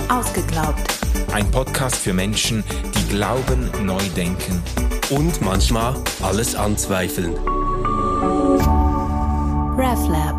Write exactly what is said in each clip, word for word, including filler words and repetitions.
Ausgeglaubt. Ein Podcast für Menschen, die glauben, neu denken und manchmal alles anzweifeln. RefLab.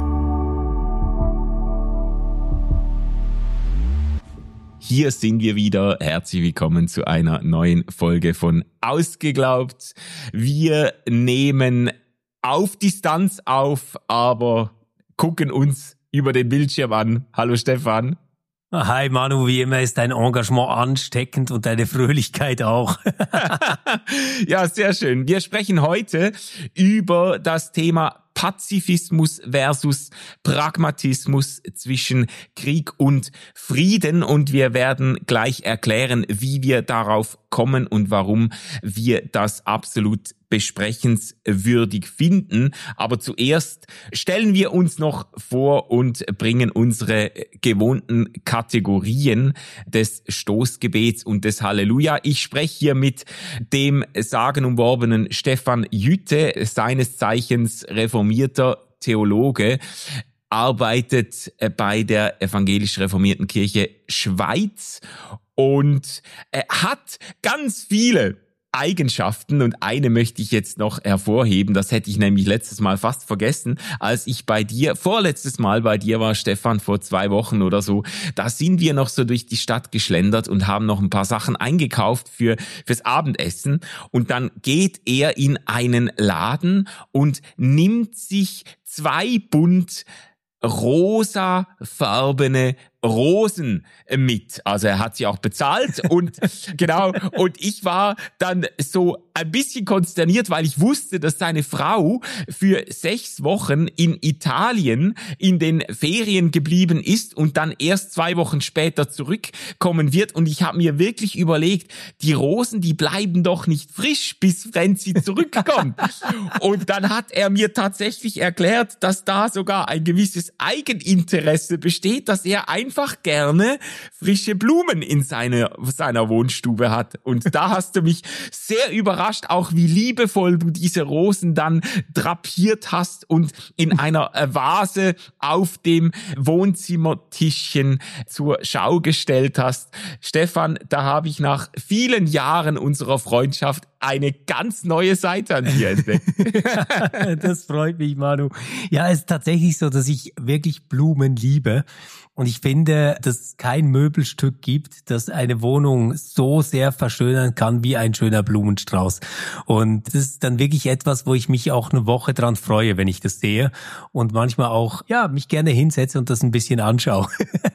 Hier sind wir wieder. Herzlich willkommen zu einer neuen Folge von Ausgeglaubt. Wir nehmen auf Distanz auf, aber gucken uns über den Bildschirm an. Hallo Stefan. Hi Manu, wie immer ist dein Engagement ansteckend und deine Fröhlichkeit auch. Ja, sehr schön. Wir sprechen heute über das Thema Pazifismus versus Pragmatismus zwischen Krieg und Frieden, und wir werden gleich erklären, wie wir darauf kommen und warum wir das absolut besprechenswürdig finden. Aber zuerst stellen wir uns noch vor und bringen unsere gewohnten Kategorien des Stoßgebets und des Halleluja. Ich spreche hier mit dem sagenumworbenen Stefan Jütte, seines Zeichens reformierter Theologe, arbeitet bei der evangelisch reformierten Kirche Schweiz und hat ganz viele Eigenschaften, und eine möchte ich jetzt noch hervorheben. Das hätte ich nämlich letztes Mal fast vergessen, als ich bei dir, vorletztes Mal bei dir war, Stefan, vor zwei Wochen oder so. Da sind wir noch so durch die Stadt geschlendert und haben noch ein paar Sachen eingekauft für fürs Abendessen, und dann geht er in einen Laden und nimmt sich zwei Bund rosafarbene Rosen mit. Also er hat sie auch bezahlt und genau, und ich war dann so ein bisschen konsterniert, weil ich wusste, dass seine Frau für sechs Wochen in Italien in den Ferien geblieben ist und dann erst zwei Wochen später zurückkommen wird, und ich habe mir wirklich überlegt, die Rosen, die bleiben doch nicht frisch, bis Franzi zurückkommt. Und dann hat er mir tatsächlich erklärt, dass da sogar ein gewisses Eigeninteresse besteht, dass er einfach gerne frische Blumen in seiner, seiner Wohnstube hat. Und da hast du mich sehr überrascht, auch wie liebevoll du diese Rosen dann drapiert hast und in einer Vase auf dem Wohnzimmertischchen zur Schau gestellt hast. Stefan, da habe ich nach vielen Jahren unserer Freundschaft eine ganz neue Seite an dir entdeckt. Das freut mich, Manu. Ja, es ist tatsächlich so, dass ich wirklich Blumen liebe. Und ich finde, dass es kein Möbelstück gibt, das eine Wohnung so sehr verschönern kann wie ein schöner Blumenstrauß. Und das ist dann wirklich etwas, wo ich mich auch eine Woche dran freue, wenn ich das sehe. Und manchmal auch, ja, mich gerne hinsetze und das ein bisschen anschaue.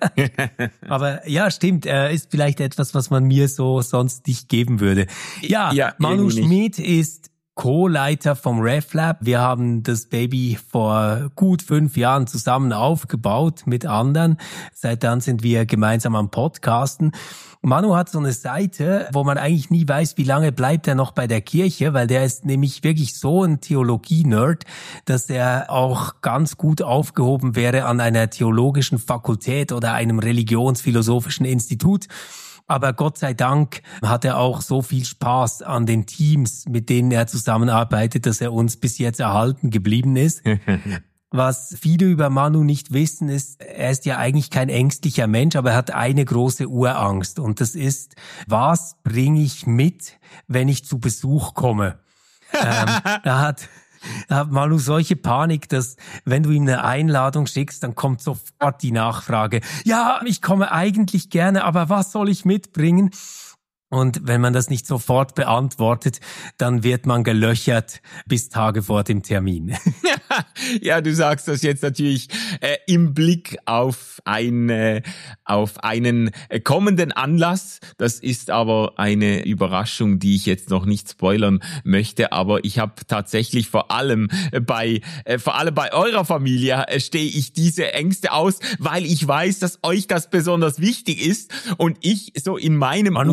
Aber ja, stimmt, äh, ist vielleicht etwas, was man mir so sonst nicht geben würde. Ja, ja Manu Schmid ist Co-Leiter vom RefLab. Wir haben das Baby vor gut fünf Jahren zusammen aufgebaut mit anderen. Seit dann sind wir gemeinsam am Podcasten. Manu hat so eine Seite, wo man eigentlich nie weiß, wie lange bleibt er noch bei der Kirche, weil der ist nämlich wirklich so ein Theologie-Nerd, dass er auch ganz gut aufgehoben wäre an einer theologischen Fakultät oder einem religionsphilosophischen Institut. Aber Gott sei Dank hat er auch so viel Spaß an den Teams, mit denen er zusammenarbeitet, dass er uns bis jetzt erhalten geblieben ist. Was viele über Manu nicht wissen, ist, er ist ja eigentlich kein ängstlicher Mensch, aber er hat eine große Urangst. Und das ist, was bringe ich mit, wenn ich zu Besuch komme? ähm, er hat... Da hat Manu solche Panik, dass wenn du ihm eine Einladung schickst, dann kommt sofort die Nachfrage. Ja, ich komme eigentlich gerne, aber was soll ich mitbringen? Und wenn man das nicht sofort beantwortet, dann wird man gelöchert bis Tage vor dem Termin. Ja, du sagst das jetzt natürlich äh, im Blick auf, eine, auf einen kommenden Anlass. Das ist aber eine Überraschung, die ich jetzt noch nicht spoilern möchte. Aber ich habe tatsächlich vor allem bei äh, vor allem bei eurer Familie äh, stehe ich diese Ängste aus, weil ich weiß, dass euch das besonders wichtig ist. Und ich so in meinem Manu, Umfeld...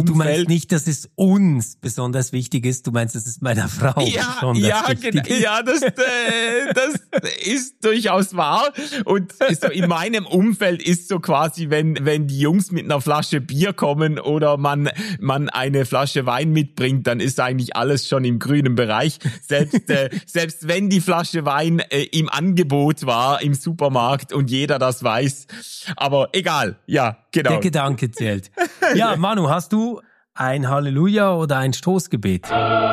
nicht, dass es uns besonders wichtig ist, du meinst, dass es meiner Frau ja, besonders ja, wichtig genau, ist. ja, das, äh, das ist durchaus wahr. Und so in meinem Umfeld ist so quasi, wenn wenn die Jungs mit einer Flasche Bier kommen oder man man eine Flasche Wein mitbringt, dann ist eigentlich alles schon im grünen Bereich. Selbst äh, selbst wenn die Flasche Wein äh, im Angebot war im Supermarkt und jeder das weiß. Aber egal, ja, genau. Der Gedanke zählt. Ja, Manu, hast du ein Halleluja oder ein Stoßgebet?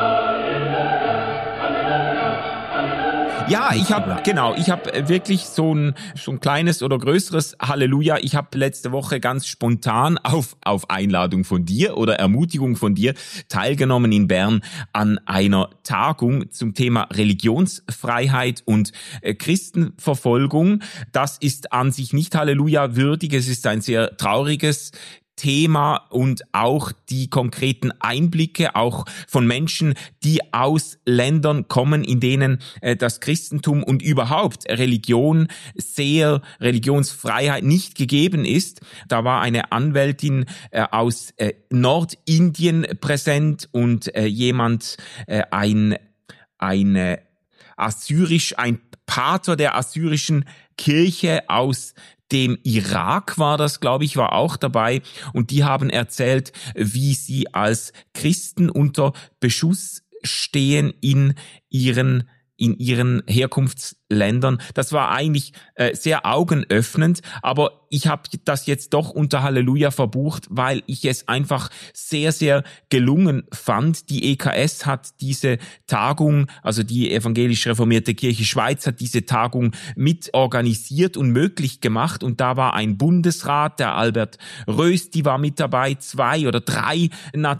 Ja, ich habe genau, ich habe wirklich so ein so ein kleines oder größeres Halleluja. Ich habe letzte Woche ganz spontan auf auf Einladung von dir oder Ermutigung von dir teilgenommen in Bern an einer Tagung zum Thema Religionsfreiheit und äh, Christenverfolgung. Das ist an sich nicht Halleluja würdig, es ist ein sehr trauriges Thema und auch die konkreten Einblicke auch von Menschen, die aus Ländern kommen, in denen äh, das Christentum und überhaupt Religion sehr, Religionsfreiheit nicht gegeben ist. Da war eine Anwältin äh, aus äh, Nordindien präsent und äh, jemand, äh, ein, eine assyrisch, ein Pater der assyrischen Kirche aus dem Irak war das, glaube ich, war auch dabei. Und die haben erzählt, wie sie als Christen unter Beschuss stehen in ihren in ihren Herkunftsländern. Das war eigentlich äh, sehr augenöffnend, aber ich habe das jetzt doch unter Halleluja verbucht, weil ich es einfach sehr, sehr gelungen fand. Die E K S hat diese Tagung, also die Evangelisch Reformierte Kirche Schweiz hat diese Tagung mit organisiert und möglich gemacht und da war ein Bundesrat, der Albert Rösti war mit dabei, zwei oder drei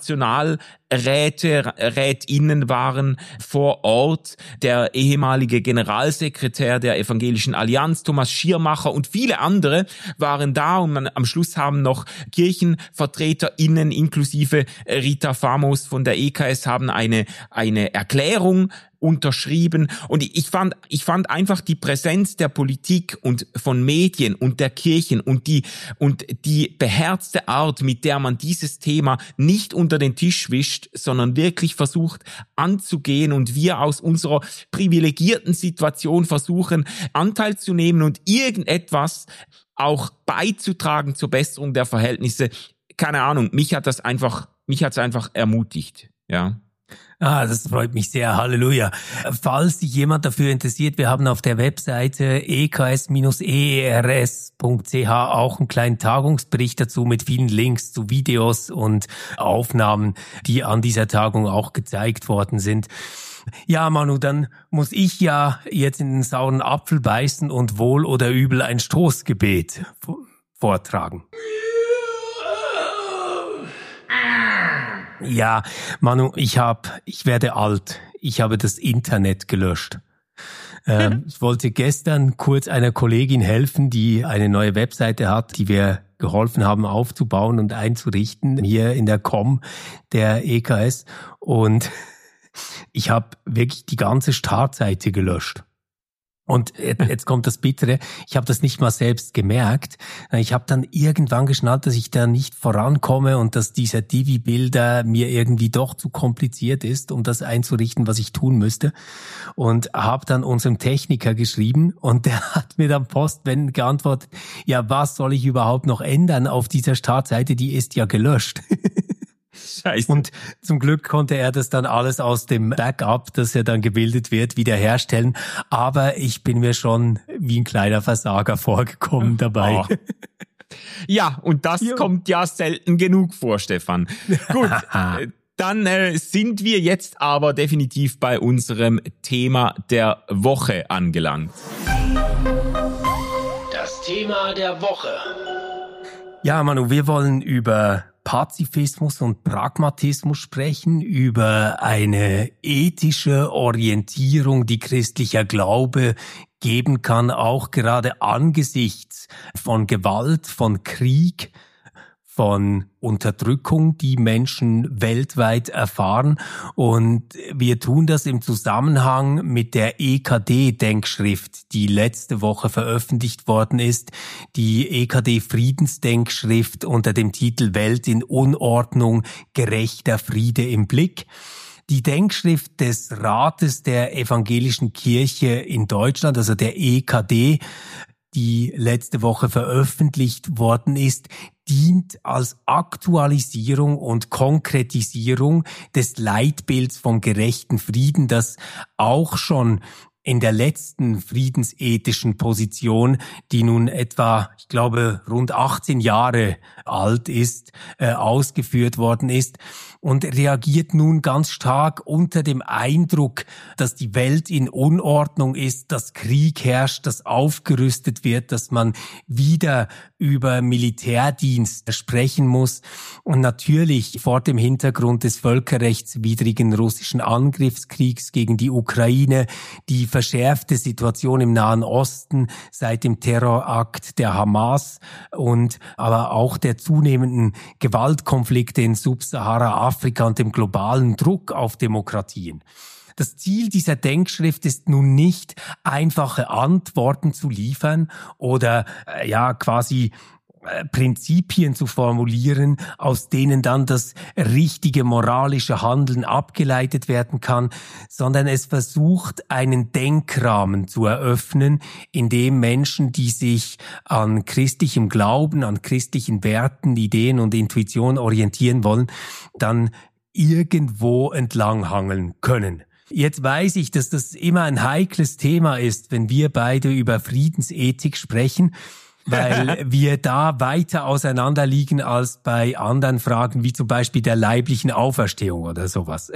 Nationalräte, Rätinnen waren vor Ort, der ehemalige Generalsekretär der Evangelischen Allianz, Thomas Schirmacher und viele andere waren da und man, am Schluss haben noch KirchenvertreterInnen inklusive Rita Famos von der E K S haben eine, eine Erklärung unterschrieben und ich fand ich fand einfach die Präsenz der Politik und von Medien und der Kirchen und die und die beherzte Art, mit der man dieses Thema nicht unter den Tisch wischt, sondern wirklich versucht anzugehen und wir aus unserer privilegierten Situation versuchen Anteil zu nehmen und irgendetwas auch beizutragen zur Besserung der Verhältnisse. Keine Ahnung, mich hat das einfach mich hat's einfach ermutigt, ja. Ah, das freut mich sehr. Halleluja. Falls sich jemand dafür interessiert, wir haben auf der Webseite e k s Bindestrich e r s Punkt c h auch einen kleinen Tagungsbericht dazu mit vielen Links zu Videos und Aufnahmen, die an dieser Tagung auch gezeigt worden sind. Ja, Manu, dann muss ich ja jetzt in den sauren Apfel beißen und wohl oder übel ein Stoßgebet vortragen. Ja, Manu, ich hab, ich werde alt. Ich habe das Internet gelöscht. Ähm, ich wollte gestern kurz einer Kollegin helfen, die eine neue Webseite hat, die wir geholfen haben aufzubauen und einzurichten, hier in der Com der E K S. Und ich habe wirklich die ganze Startseite gelöscht. Und jetzt kommt das Bittere, ich habe das nicht mal selbst gemerkt. Ich habe dann irgendwann geschnallt, dass ich da nicht vorankomme und dass dieser Divi-Builder mir irgendwie doch zu kompliziert ist, um das einzurichten, was ich tun müsste. Und habe dann unserem Techniker geschrieben und der hat mir dann postwendend geantwortet, ja, was soll ich überhaupt noch ändern auf dieser Startseite, die ist ja gelöscht. Scheiße. Und zum Glück konnte er das dann alles aus dem Backup, das ja dann gebildet wird, wiederherstellen. Aber ich bin mir schon wie ein kleiner Versager vorgekommen dabei. Oh. Ja, und das jo. kommt ja selten genug vor, Stefan. Gut, dann äh, sind wir jetzt aber definitiv bei unserem Thema der Woche angelangt. Das Thema der Woche. Ja, Manu, wir wollen über Pazifismus und Pragmatismus sprechen, über eine ethische Orientierung, die christlicher Glaube geben kann, auch gerade angesichts von Gewalt, von Krieg, von Unterdrückung, die Menschen weltweit erfahren. Und wir tun das im Zusammenhang mit der E K D-Denkschrift, die letzte Woche veröffentlicht worden ist. Die E K D-Friedensdenkschrift unter dem Titel Welt in Unordnung, gerechter Friede im Blick. Die Denkschrift des Rates der Evangelischen Kirche in Deutschland, also der E K D, die letzte Woche veröffentlicht worden ist, dient als Aktualisierung und Konkretisierung des Leitbilds vom gerechten Frieden, das auch schon in der letzten friedensethischen Position, die nun etwa, ich glaube, rund achtzehn Jahre alt ist, äh, ausgeführt worden ist und reagiert nun ganz stark unter dem Eindruck, dass die Welt in Unordnung ist, dass Krieg herrscht, dass aufgerüstet wird, dass man wieder über Militärdienst sprechen muss und natürlich vor dem Hintergrund des völkerrechtswidrigen russischen Angriffskriegs gegen die Ukraine, die verschärfte Situation im Nahen Osten seit dem Terrorakt der Hamas und aber auch der zunehmenden Gewaltkonflikte in Subsahara-Afrika und dem globalen Druck auf Demokratien. Das Ziel dieser Denkschrift ist nun nicht, einfache Antworten zu liefern oder äh, ja quasi äh, Prinzipien zu formulieren, aus denen dann das richtige moralische Handeln abgeleitet werden kann, sondern es versucht, einen Denkrahmen zu eröffnen, in dem Menschen, die sich an christlichem Glauben, an christlichen Werten, Ideen und Intuition orientieren wollen, dann irgendwo entlanghangeln können. Jetzt weiß ich, dass das immer ein heikles Thema ist, wenn wir beide über Friedensethik sprechen, weil wir da weiter auseinander liegen als bei anderen Fragen, wie zum Beispiel der leiblichen Auferstehung oder sowas.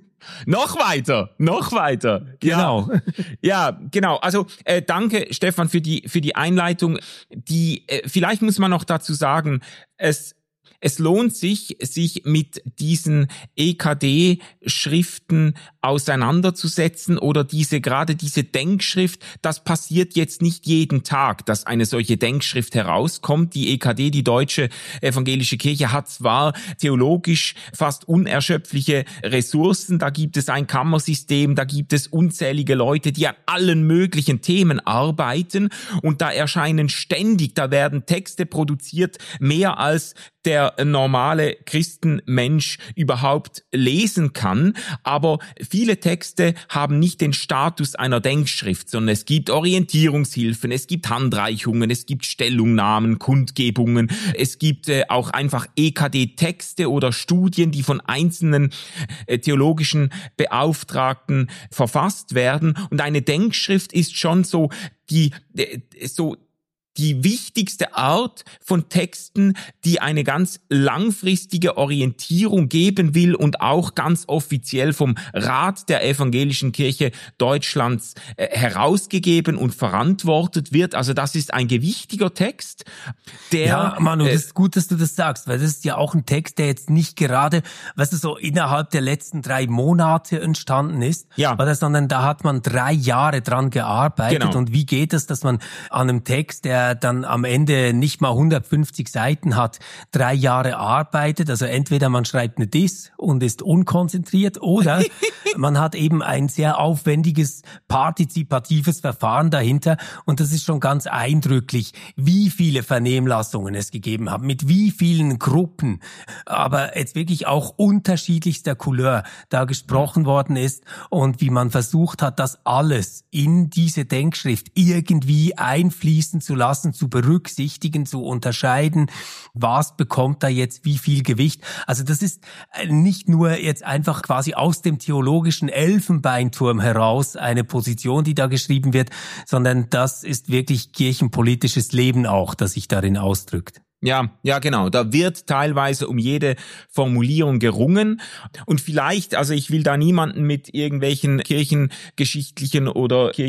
Noch weiter, noch weiter. Genau. Ja, ja genau. Also äh, danke, Stefan, für die für die Einleitung. Die äh, vielleicht muss man noch dazu sagen, es Es lohnt sich, sich mit diesen E K D-Schriften auseinanderzusetzen oder diese, gerade diese Denkschrift. Das passiert jetzt nicht jeden Tag, dass eine solche Denkschrift herauskommt. Die E K D, die Deutsche Evangelische Kirche, hat zwar theologisch fast unerschöpfliche Ressourcen. Da gibt es ein Kammersystem, da gibt es unzählige Leute, die an allen möglichen Themen arbeiten. Und da erscheinen ständig, da werden Texte produziert, mehr als der normale Christenmensch überhaupt lesen kann. Aber viele Texte haben nicht den Status einer Denkschrift, sondern es gibt Orientierungshilfen, es gibt Handreichungen, es gibt Stellungnahmen, Kundgebungen, es gibt äh, auch einfach E K D-Texte oder Studien, die von einzelnen äh, theologischen Beauftragten verfasst werden. Und eine Denkschrift ist schon so die äh, so die wichtigste Art von Texten, die eine ganz langfristige Orientierung geben will und auch ganz offiziell vom Rat der Evangelischen Kirche Deutschlands äh, herausgegeben und verantwortet wird. Also das ist ein gewichtiger Text, der... Ja, Manu, äh, das ist gut, dass du das sagst, weil das ist ja auch ein Text, der jetzt nicht gerade, weißt du, so innerhalb der letzten drei Monate entstanden ist, ja. oder, sondern da hat man drei Jahre dran gearbeitet. Genau. Und wie geht es, dass man an einem Text, der dann am Ende nicht mal hundertfünfzig Seiten hat, drei Jahre arbeitet. Also entweder man schreibt eine Diss und ist unkonzentriert oder man hat eben ein sehr aufwendiges, partizipatives Verfahren dahinter. Und das ist schon ganz eindrücklich, wie viele Vernehmlassungen es gegeben hat, mit wie vielen Gruppen, aber jetzt wirklich auch unterschiedlichster Couleur da gesprochen worden ist und wie man versucht hat, das alles in diese Denkschrift irgendwie einfließen zu lassen, zu berücksichtigen, zu unterscheiden, was bekommt da jetzt wie viel Gewicht. Also das ist nicht nur jetzt einfach quasi aus dem theologischen Elfenbeinturm heraus eine Position, die da geschrieben wird, sondern das ist wirklich kirchenpolitisches Leben auch, das sich darin ausdrückt. Ja, ja, genau. Da wird teilweise um jede Formulierung gerungen. Und vielleicht, also ich will da niemanden mit irgendwelchen kirchengeschichtlichen oder Kirchen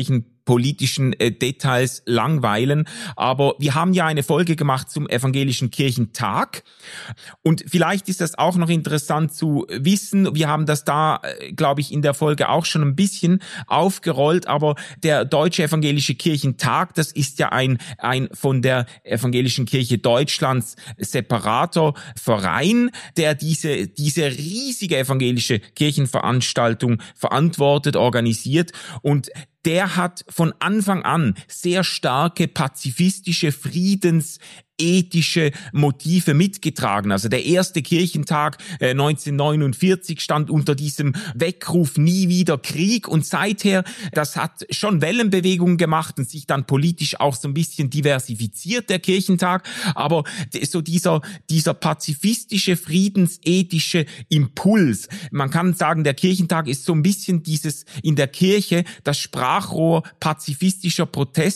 politischen äh, Details langweilen. Aber wir haben ja eine Folge gemacht zum Evangelischen Kirchentag. Und vielleicht ist das auch noch interessant zu wissen. Wir haben das da, äh, glaube ich, in der Folge auch schon ein bisschen aufgerollt. Aber der Deutsche Evangelische Kirchentag, das ist ja ein, ein von der Evangelischen Kirche Deutschlands separater Verein, der diese, diese riesige evangelische Kirchenveranstaltung verantwortet, organisiert, und der hat von Anfang an sehr starke pazifistische, friedensethische Motive mitgetragen. Also der erste Kirchentag äh, neunzehnhundertneunundvierzig stand unter diesem Weckruf nie wieder Krieg, und seither, das hat schon Wellenbewegungen gemacht und sich dann politisch auch so ein bisschen diversifiziert, der Kirchentag, aber so dieser, dieser pazifistische, friedensethische Impuls, man kann sagen, der Kirchentag ist so ein bisschen dieses in der Kirche das Sprachrohr pazifistischer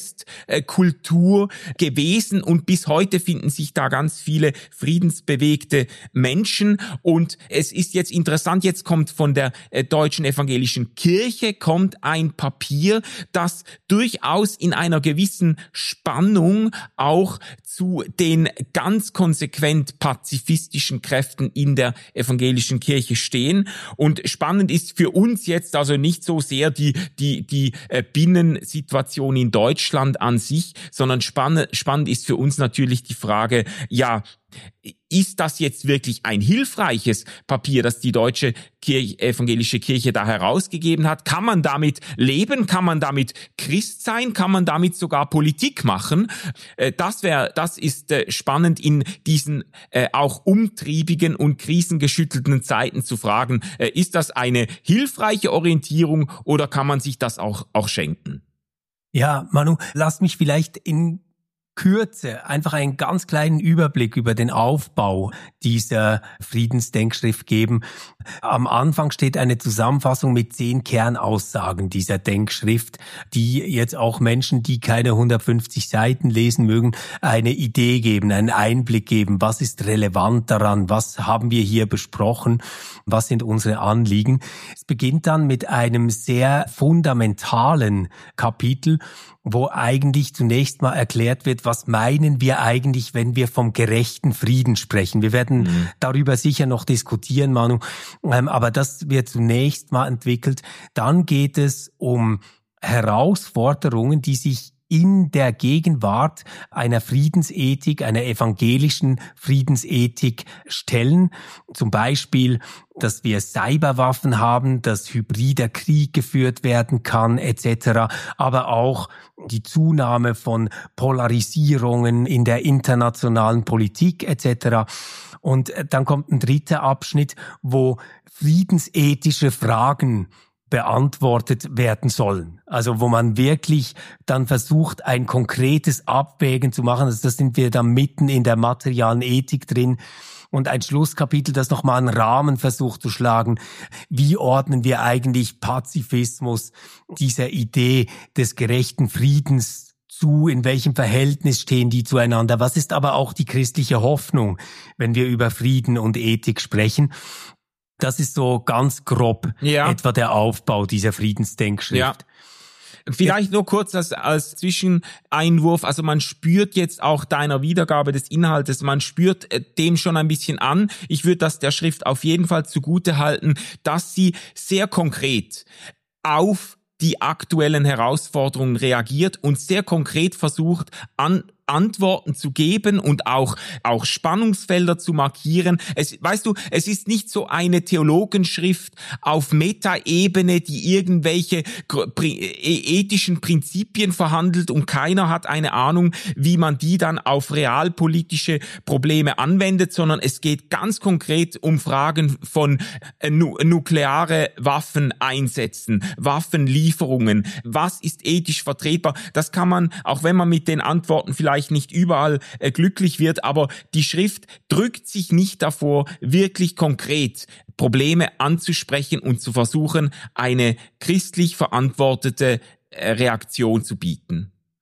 Protestkultur äh, gewesen, und bis heute finden sich da ganz viele friedensbewegte Menschen. Und es ist jetzt interessant, jetzt kommt von der äh, Deutschen Evangelischen Kirche kommt ein Papier, das durchaus in einer gewissen Spannung auch zu den ganz konsequent pazifistischen Kräften in der evangelischen Kirche stehen. Und spannend ist für uns jetzt also nicht so sehr die die die äh, Binnensituation in Deutschland an sich, sondern spannend spannend ist für uns natürlich die Frage, ja, ist das jetzt wirklich ein hilfreiches Papier, das die Deutsche Kirche, evangelische Kirche da herausgegeben hat? Kann man damit leben? Kann man damit Christ sein? Kann man damit sogar Politik machen? Das wäre, das ist spannend in diesen äh, auch umtriebigen und krisengeschüttelten Zeiten zu fragen, äh, ist das eine hilfreiche Orientierung oder kann man sich das auch, auch schenken? Ja, Manu, lass mich vielleicht in Kürze einfach einen ganz kleinen Überblick über den Aufbau dieser Friedensdenkschrift geben. Am Anfang steht eine Zusammenfassung mit zehn Kernaussagen dieser Denkschrift, die jetzt auch Menschen, die keine hundertfünfzig Seiten lesen mögen, eine Idee geben, einen Einblick geben. Was ist relevant daran? Was haben wir hier besprochen? Was sind unsere Anliegen? Es beginnt dann mit einem sehr fundamentalen Kapitel, wo eigentlich zunächst mal erklärt wird, was meinen wir eigentlich, wenn wir vom gerechten Frieden sprechen. Wir werden mhm. darüber sicher noch diskutieren, Manu, ähm, aber das wird zunächst mal entwickelt. Dann geht es um Herausforderungen, die sich in der Gegenwart einer Friedensethik, einer evangelischen Friedensethik stellen. Zum Beispiel, dass wir Cyberwaffen haben, dass hybrider Krieg geführt werden kann, et cetera. Aber auch die Zunahme von Polarisierungen in der internationalen Politik, et cetera. Und dann kommt ein dritter Abschnitt, wo friedensethische Fragen beantwortet werden sollen. Also wo man wirklich dann versucht, ein konkretes Abwägen zu machen. Also das sind wir dann mitten in der materialen Ethik drin. Und ein Schlusskapitel, das nochmal einen Rahmen versucht zu schlagen. Wie ordnen wir eigentlich Pazifismus, dieser Idee des gerechten Friedens zu? In welchem Verhältnis stehen die zueinander? Was ist aber auch die christliche Hoffnung, wenn wir über Frieden und Ethik sprechen? Das ist so ganz grob ja. etwa der Aufbau dieser Friedensdenkschrift. Ja. Vielleicht nur kurz als, als Zwischeneinwurf, also man spürt jetzt auch deiner Wiedergabe des Inhaltes, man spürt dem schon ein bisschen an. Ich würde das der Schrift auf jeden Fall zugute halten, dass sie sehr konkret auf die aktuellen Herausforderungen reagiert und sehr konkret versucht, an Antworten zu geben und auch auch Spannungsfelder zu markieren. Es, weißt du, es ist nicht so eine Theologenschrift auf Metaebene, die irgendwelche ethischen Prinzipien verhandelt und keiner hat eine Ahnung, wie man die dann auf realpolitische Probleme anwendet, sondern es geht ganz konkret um Fragen von nu- nukleare Waffen einsetzen, Waffenlieferungen. Was ist ethisch vertretbar? Das kann man, auch wenn man mit den Antworten vielleicht nicht überall äh, glücklich wird, aber die Schrift drückt sich nicht davor, wirklich konkret Probleme anzusprechen und zu versuchen, eine christlich verantwortete äh, Reaktion zu bieten.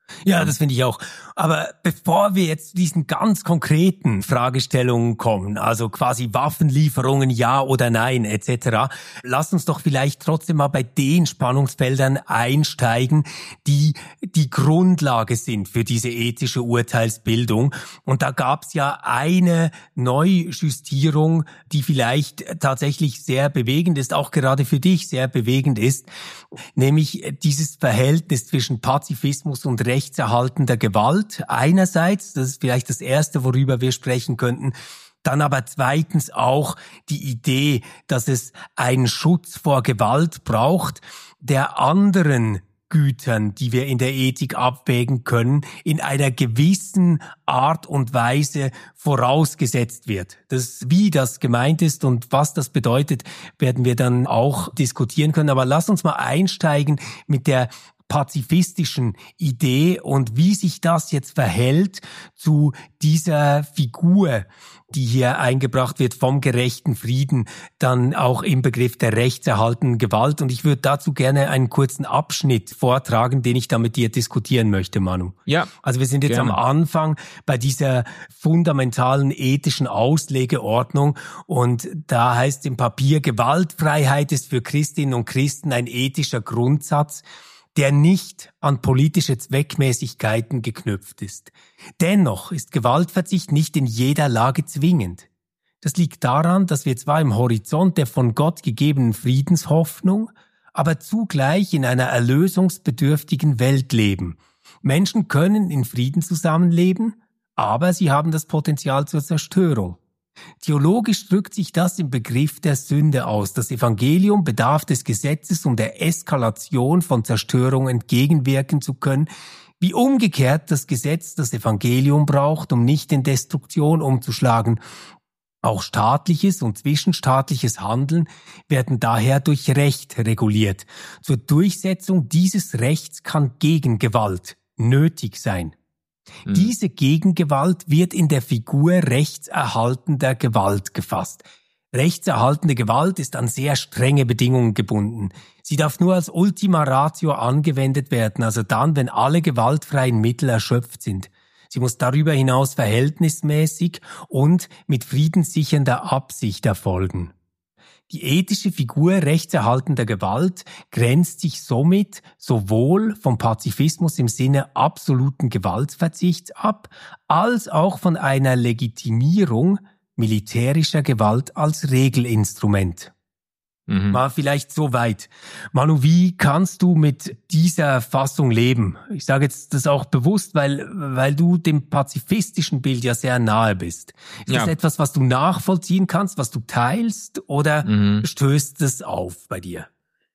Ja, das finde ich auch. Aber bevor wir jetzt zu diesen ganz konkreten Fragestellungen kommen, also quasi Waffenlieferungen, ja oder nein et cetera, lass uns doch vielleicht trotzdem mal bei den Spannungsfeldern einsteigen, die die Grundlage sind für diese ethische Urteilsbildung. Und da gab es ja eine Neujustierung, die vielleicht tatsächlich sehr bewegend ist, auch gerade für dich sehr bewegend ist, nämlich dieses Verhältnis zwischen Pazifismus und rechtserhaltender Gewalt einerseits, das ist vielleicht das Erste, worüber wir sprechen könnten, dann aber zweitens auch die Idee, dass es einen Schutz vor Gewalt braucht, der anderen Gütern, die wir in der Ethik abwägen können, in einer gewissen Art und Weise vorausgesetzt wird. Das, wie das gemeint ist und was das bedeutet, werden wir dann auch diskutieren können. Aber lass uns mal einsteigen mit der pazifistischen Idee und wie sich das jetzt verhält zu dieser Figur, die hier eingebracht wird vom gerechten Frieden, dann auch im Begriff der rechtserhaltenden Gewalt. Und ich würde dazu gerne einen kurzen Abschnitt vortragen, den ich da mit dir diskutieren möchte, Manu. Ja. Also wir sind jetzt gerne. am Anfang bei dieser fundamentalen ethischen Auslegeordnung und da heißt im Papier, Gewaltfreiheit ist für Christinnen und Christen ein ethischer Grundsatz, der nicht an politische Zweckmäßigkeiten geknüpft ist. Dennoch ist Gewaltverzicht nicht in jeder Lage zwingend. Das liegt daran, dass wir zwar im Horizont der von Gott gegebenen Friedenshoffnung, aber zugleich in einer erlösungsbedürftigen Welt leben. Menschen können in Frieden zusammenleben, aber sie haben das Potenzial zur Zerstörung. Theologisch drückt sich das im Begriff der Sünde aus. Das Evangelium bedarf des Gesetzes, um der Eskalation von Zerstörung entgegenwirken zu können, wie umgekehrt das Gesetz das Evangelium braucht, um nicht in Destruktion umzuschlagen. Auch staatliches und zwischenstaatliches Handeln werden daher durch Recht reguliert. Zur Durchsetzung dieses Rechts kann Gegengewalt nötig sein. Mhm. Diese Gegengewalt wird in der Figur rechtserhaltender Gewalt gefasst. Rechtserhaltende Gewalt ist an sehr strenge Bedingungen gebunden. Sie darf nur als Ultima Ratio angewendet werden, also dann, wenn alle gewaltfreien Mittel erschöpft sind. Sie muss darüber hinaus verhältnismäßig und mit friedenssichernder Absicht erfolgen. Die ethische Figur rechtserhaltender Gewalt grenzt sich somit sowohl vom Pazifismus im Sinne absoluten Gewaltverzichts ab, als auch von einer Legitimierung militärischer Gewalt als Regelinstrument. Mhm. War vielleicht so weit. Manu, wie kannst du mit dieser Fassung leben? Ich sage jetzt das auch bewusst, weil weil du dem pazifistischen Bild ja sehr nahe bist. Ist ja. das etwas, was du nachvollziehen kannst, was du teilst, oder mhm. stößt es auf bei dir?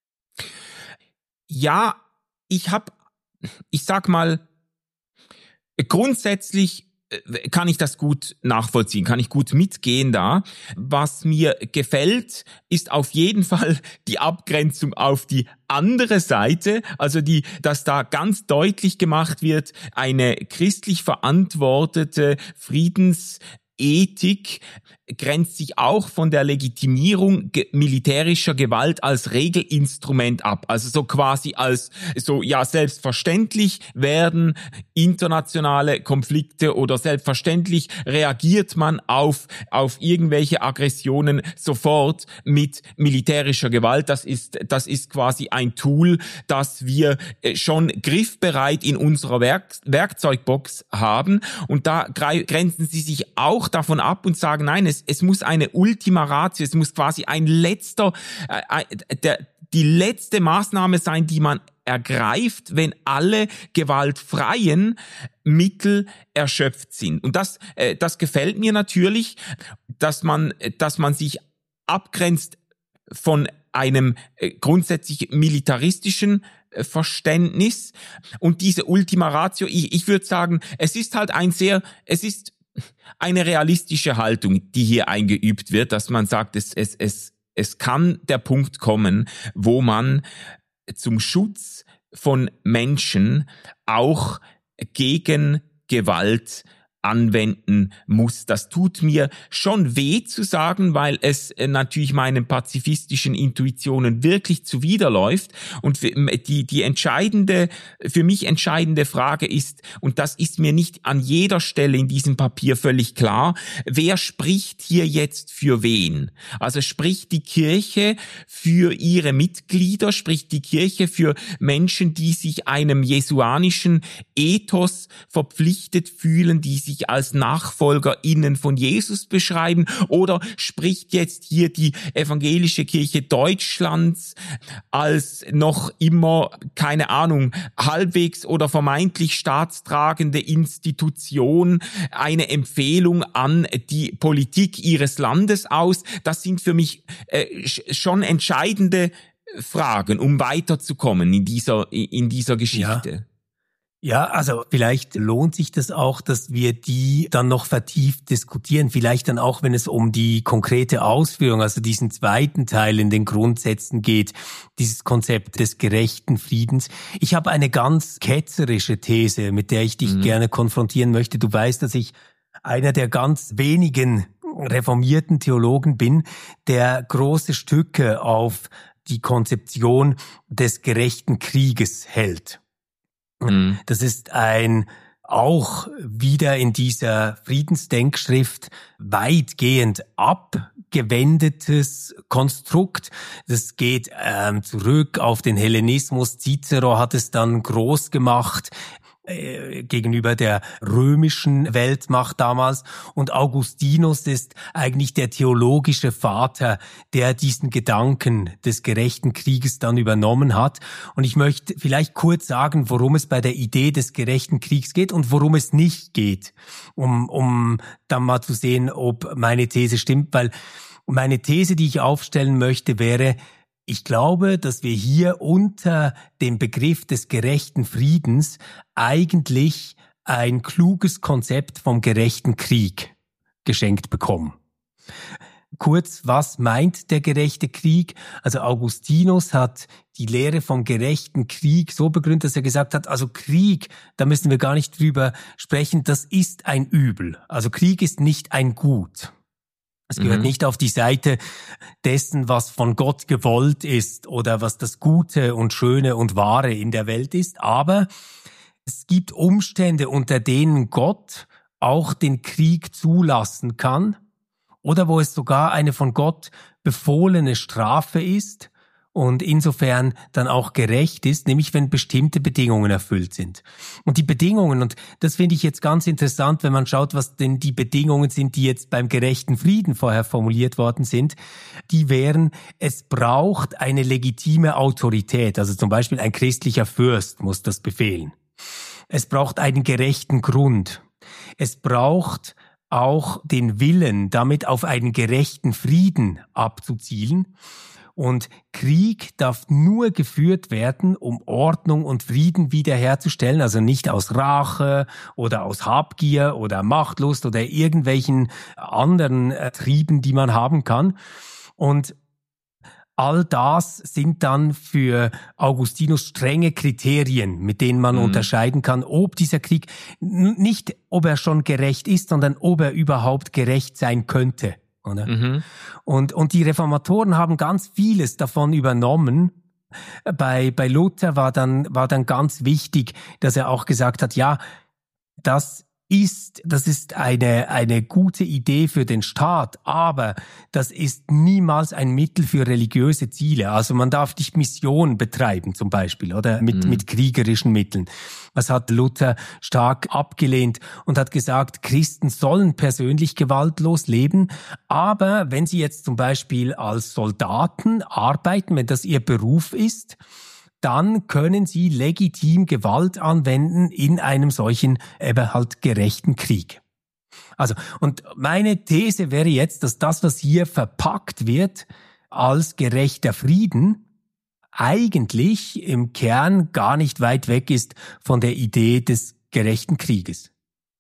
Ja, ich habe, ich sag mal, grundsätzlich kann ich das gut nachvollziehen, kann ich gut mitgehen da. Was mir gefällt, ist auf jeden Fall die Abgrenzung auf die andere Seite, also die, dass da ganz deutlich gemacht wird, eine christlich verantwortete Friedensethik grenzt sich auch von der Legitimierung ge- militärischer Gewalt als Regelinstrument ab. Also so quasi als, so, ja, selbstverständlich werden internationale Konflikte oder selbstverständlich reagiert man auf, auf irgendwelche Aggressionen sofort mit militärischer Gewalt. Das ist, das ist quasi ein Tool, das wir schon griffbereit in unserer Werk- Werkzeugbox haben. Und da gre- grenzen sie sich auch davon ab und sagen, nein, es Es muss eine Ultima Ratio, es muss quasi ein letzter, äh, der, die letzte Maßnahme sein, die man ergreift, wenn alle gewaltfreien Mittel erschöpft sind. Und das, äh, das gefällt mir natürlich, dass man, dass man sich abgrenzt von einem äh, grundsätzlich militaristischen äh, Verständnis. Und diese Ultima Ratio, ich, ich würde sagen, es ist halt ein sehr, es ist eine realistische Haltung, die hier eingeübt wird, dass man sagt, es, es, es, es kann der Punkt kommen, wo man zum Schutz von Menschen auch gegen Gewalt anwenden muss. Das tut mir schon weh zu sagen, weil es äh, natürlich meinen pazifistischen Intuitionen wirklich zuwiderläuft. Und für, die, die entscheidende, für mich entscheidende Frage ist, und das ist mir nicht an jeder Stelle in diesem Papier völlig klar, wer spricht hier jetzt für wen? Also spricht die Kirche für ihre Mitglieder, spricht die Kirche für Menschen, die sich einem jesuanischen Ethos verpflichtet fühlen, die sich als NachfolgerInnen von Jesus beschreiben, oder spricht jetzt hier die evangelische Kirche Deutschlands als noch immer, keine Ahnung, halbwegs oder vermeintlich staatstragende Institution eine Empfehlung an die Politik ihres Landes aus? Das sind für mich äh, schon entscheidende Fragen, um weiterzukommen in dieser, in dieser Geschichte. Ja. Ja, also vielleicht lohnt sich das auch, dass wir die dann noch vertieft diskutieren. Vielleicht dann auch, wenn es um die konkrete Ausführung, also diesen zweiten Teil in den Grundsätzen geht, dieses Konzept des gerechten Friedens. Ich habe eine ganz ketzerische These, mit der ich dich mhm. gerne konfrontieren möchte. Du weißt, dass ich einer der ganz wenigen reformierten Theologen bin, der große Stücke auf die Konzeption des gerechten Krieges hält. Das ist ein auch wieder in dieser Friedensdenkschrift weitgehend abgewendetes Konstrukt. Das geht ähm, zurück auf den Hellenismus. Cicero hat es dann groß gemacht äh, gegenüber der römischen Weltmacht damals. Und Augustinus ist eigentlich der theologische Vater, der diesen Gedanken des gerechten Krieges dann übernommen hat. Und ich möchte vielleicht kurz sagen, worum es bei der Idee des gerechten Kriegs geht und worum es nicht geht, um, um dann mal zu sehen, ob meine These stimmt. Weil meine These, die ich aufstellen möchte, wäre, ich glaube, dass wir hier unter dem Begriff des gerechten Friedens eigentlich ein kluges Konzept vom gerechten Krieg geschenkt bekommen. Kurz, was meint der gerechte Krieg? Also Augustinus hat die Lehre vom gerechten Krieg so begründet, dass er gesagt hat, also Krieg, da müssen wir gar nicht drüber sprechen, das ist ein Übel. Also Krieg ist nicht ein Gut. Es gehört mhm. nicht auf die Seite dessen, was von Gott gewollt ist oder was das Gute und Schöne und Wahre in der Welt ist. Aber es gibt Umstände, unter denen Gott auch den Krieg zulassen kann oder wo es sogar eine von Gott befohlene Strafe ist und insofern dann auch gerecht ist, nämlich wenn bestimmte Bedingungen erfüllt sind. Und die Bedingungen, und das finde ich jetzt ganz interessant, wenn man schaut, was denn die Bedingungen sind, die jetzt beim gerechten Frieden vorher formuliert worden sind, die wären, es braucht eine legitime Autorität, also zum Beispiel ein christlicher Fürst muss das befehlen. Es braucht einen gerechten Grund. Es braucht auch den Willen, damit auf einen gerechten Frieden abzuzielen. Und Krieg darf nur geführt werden, um Ordnung und Frieden wiederherzustellen, also nicht aus Rache oder aus Habgier oder Machtlust oder irgendwelchen anderen Trieben, die man haben kann. Und all das sind dann für Augustinus strenge Kriterien, mit denen man mhm. unterscheiden kann, ob dieser Krieg, nicht ob er schon gerecht ist, sondern ob er überhaupt gerecht sein könnte. Oder? Mhm. Und, und die Reformatoren haben ganz vieles davon übernommen. Bei, bei Luther war dann, war dann ganz wichtig, dass er auch gesagt hat, ja, das ist, das ist eine, eine gute Idee für den Staat, aber das ist niemals ein Mittel für religiöse Ziele. Also man darf nicht Mission betreiben zum Beispiel, oder mit, mhm. mit kriegerischen Mitteln. Das hat Luther stark abgelehnt und hat gesagt, Christen sollen persönlich gewaltlos leben, aber wenn sie jetzt zum Beispiel als Soldaten arbeiten, wenn das ihr Beruf ist, dann können sie legitim Gewalt anwenden in einem solchen eben halt gerechten Krieg. Also, und meine These wäre jetzt, dass das, was hier verpackt wird als gerechter Frieden, eigentlich im Kern gar nicht weit weg ist von der Idee des gerechten Krieges.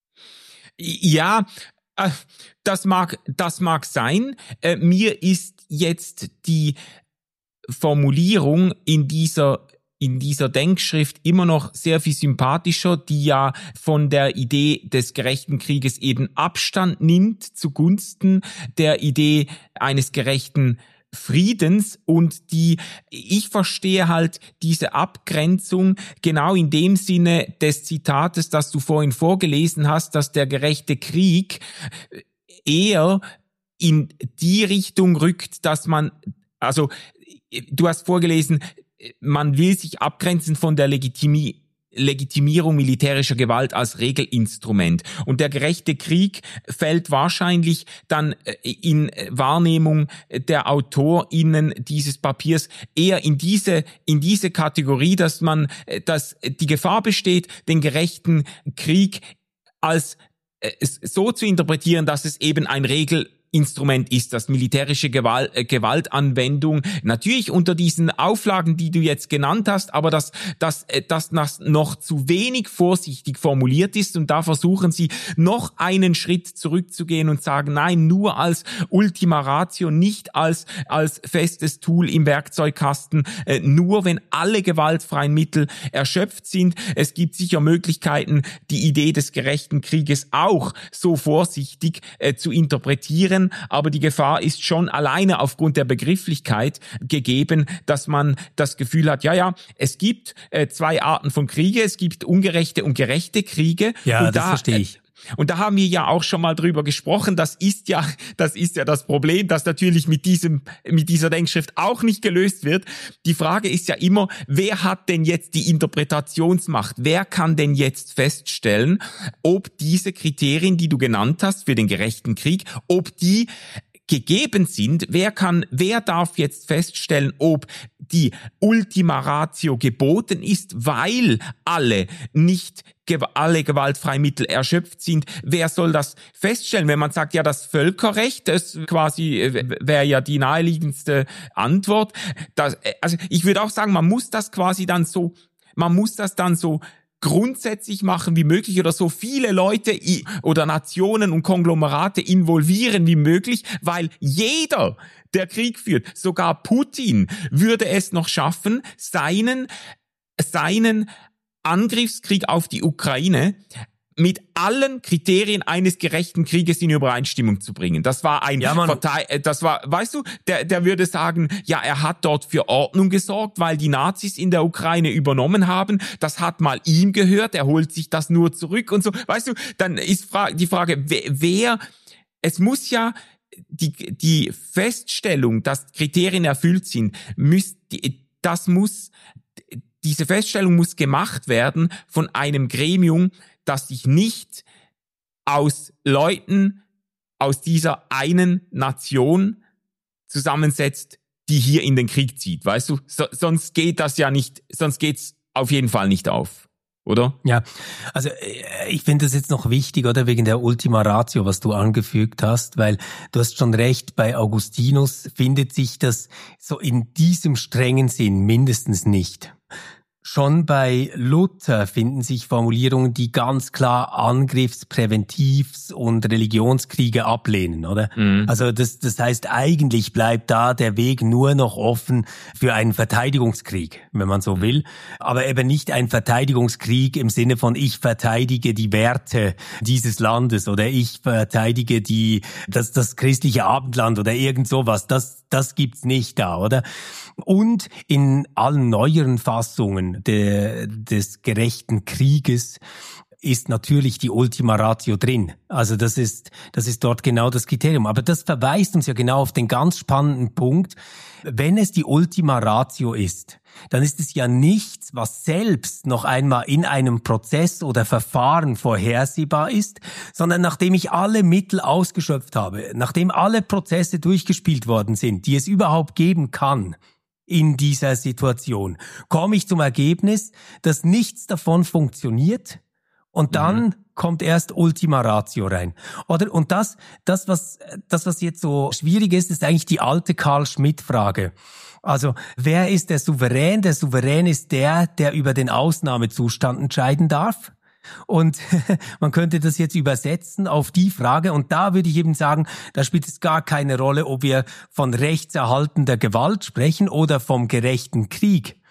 Ja, das mag, das mag sein. Mir ist jetzt die Formulierung in dieser in dieser Denkschrift immer noch sehr viel sympathischer, die ja von der Idee des gerechten Krieges eben Abstand nimmt zugunsten der Idee eines gerechten Friedens, und die, ich verstehe halt diese Abgrenzung genau in dem Sinne des Zitates, das du vorhin vorgelesen hast, dass der gerechte Krieg eher in die Richtung rückt, dass man, also du hast vorgelesen, man will sich abgrenzen von der Legitimi- Legitimierung militärischer Gewalt als Regelinstrument. Und der gerechte Krieg fällt wahrscheinlich dann in Wahrnehmung der AutorInnen dieses Papiers eher in diese, in diese Kategorie, dass man, dass die Gefahr besteht, den gerechten Krieg als so zu interpretieren, dass es eben ein Regel Instrument ist, das militärische Gewalt, äh, Gewaltanwendung, natürlich unter diesen Auflagen, die du jetzt genannt hast, aber dass das, das noch zu wenig vorsichtig formuliert ist, und da versuchen sie noch einen Schritt zurückzugehen und sagen, nein, nur als Ultima Ratio, nicht als als festes Tool im Werkzeugkasten, äh, nur wenn alle gewaltfreien Mittel erschöpft sind. Es gibt sicher Möglichkeiten, die Idee des gerechten Krieges auch so vorsichtig äh, zu interpretieren, aber die Gefahr ist schon alleine aufgrund der Begrifflichkeit gegeben, dass man das Gefühl hat, ja, ja, es gibt äh, zwei Arten von Kriege, es gibt ungerechte und gerechte Kriege. Ja, und das da, verstehe ich. Äh, Und da haben wir ja auch schon mal drüber gesprochen. Das ist ja, das ist ja das Problem, das natürlich mit diesem, mit dieser Denkschrift auch nicht gelöst wird. Die Frage ist ja immer, wer hat denn jetzt die Interpretationsmacht? Wer kann denn jetzt feststellen, ob diese Kriterien, die du genannt hast für den gerechten Krieg, ob die gegeben sind? Wer kann, wer darf jetzt feststellen, ob die Ultima Ratio geboten ist, weil alle nicht alle gewaltfreien Mittel erschöpft sind? Wer soll das feststellen? Wenn man sagt, ja, das Völkerrecht, das quasi wäre ja die naheliegendste Antwort. Das, also ich würde auch sagen, man muss das quasi dann so, man muss das dann so grundsätzlich machen wie möglich oder so viele Leute oder Nationen und Konglomerate involvieren wie möglich, weil jeder, der Krieg führt, sogar Putin, würde es noch schaffen, seinen, seinen Angriffskrieg auf die Ukraine mit allen Kriterien eines gerechten Krieges in Übereinstimmung zu bringen. Das war ein ja, Partei, das war, weißt du, der, der würde sagen, ja, er hat dort für Ordnung gesorgt, weil die Nazis in der Ukraine übernommen haben. Das hat mal ihm gehört, er holt sich das nur zurück und so. Weißt du, dann ist die Frage, wer, wer es muss ja die, die Feststellung, dass Kriterien erfüllt sind, müsst, das muss, diese Feststellung muss gemacht werden von einem Gremium, das sich nicht aus Leuten aus dieser einen Nation zusammensetzt, die hier in den Krieg zieht, weißt du? So, sonst geht das ja nicht, sonst geht's auf jeden Fall nicht auf, oder? Ja, also ich finde das jetzt noch wichtig, oder, wegen der Ultima Ratio, was du angefügt hast, weil du hast schon recht, bei Augustinus findet sich das so in diesem strengen Sinn mindestens nicht. Schon bei Luther finden sich Formulierungen, die ganz klar Angriffs-, Präventivs- und Religionskriege ablehnen, oder? Mhm. Also das, das heißt, eigentlich bleibt da der Weg nur noch offen für einen Verteidigungskrieg, wenn man so will. Aber eben nicht ein Verteidigungskrieg im Sinne von, ich verteidige die Werte dieses Landes oder ich verteidige die, das, das christliche Abendland oder irgend sowas. Das, das gibt's nicht da, oder? Und in allen neueren Fassungen de, des gerechten Krieges ist natürlich die Ultima Ratio drin. Also das ist, das ist dort genau das Kriterium. Aber das verweist uns ja genau auf den ganz spannenden Punkt. Wenn es die Ultima Ratio ist, dann ist es ja nichts, was selbst noch einmal in einem Prozess oder Verfahren vorhersehbar ist, sondern nachdem ich alle Mittel ausgeschöpft habe, nachdem alle Prozesse durchgespielt worden sind, die es überhaupt geben kann, in dieser Situation, komme ich zum Ergebnis, dass nichts davon funktioniert, und dann mhm. kommt erst Ultima Ratio rein. Oder, und das, das, was, das, was jetzt so schwierig ist, ist eigentlich die alte Karl-Schmidt-Frage. Also, wer ist der Souverän? Der Souverän ist der, der über den Ausnahmezustand entscheiden darf. Und man könnte das jetzt übersetzen auf die Frage, und da würde ich eben sagen, da spielt es gar keine Rolle, ob wir von rechtserhaltender Gewalt sprechen oder vom gerechten Krieg.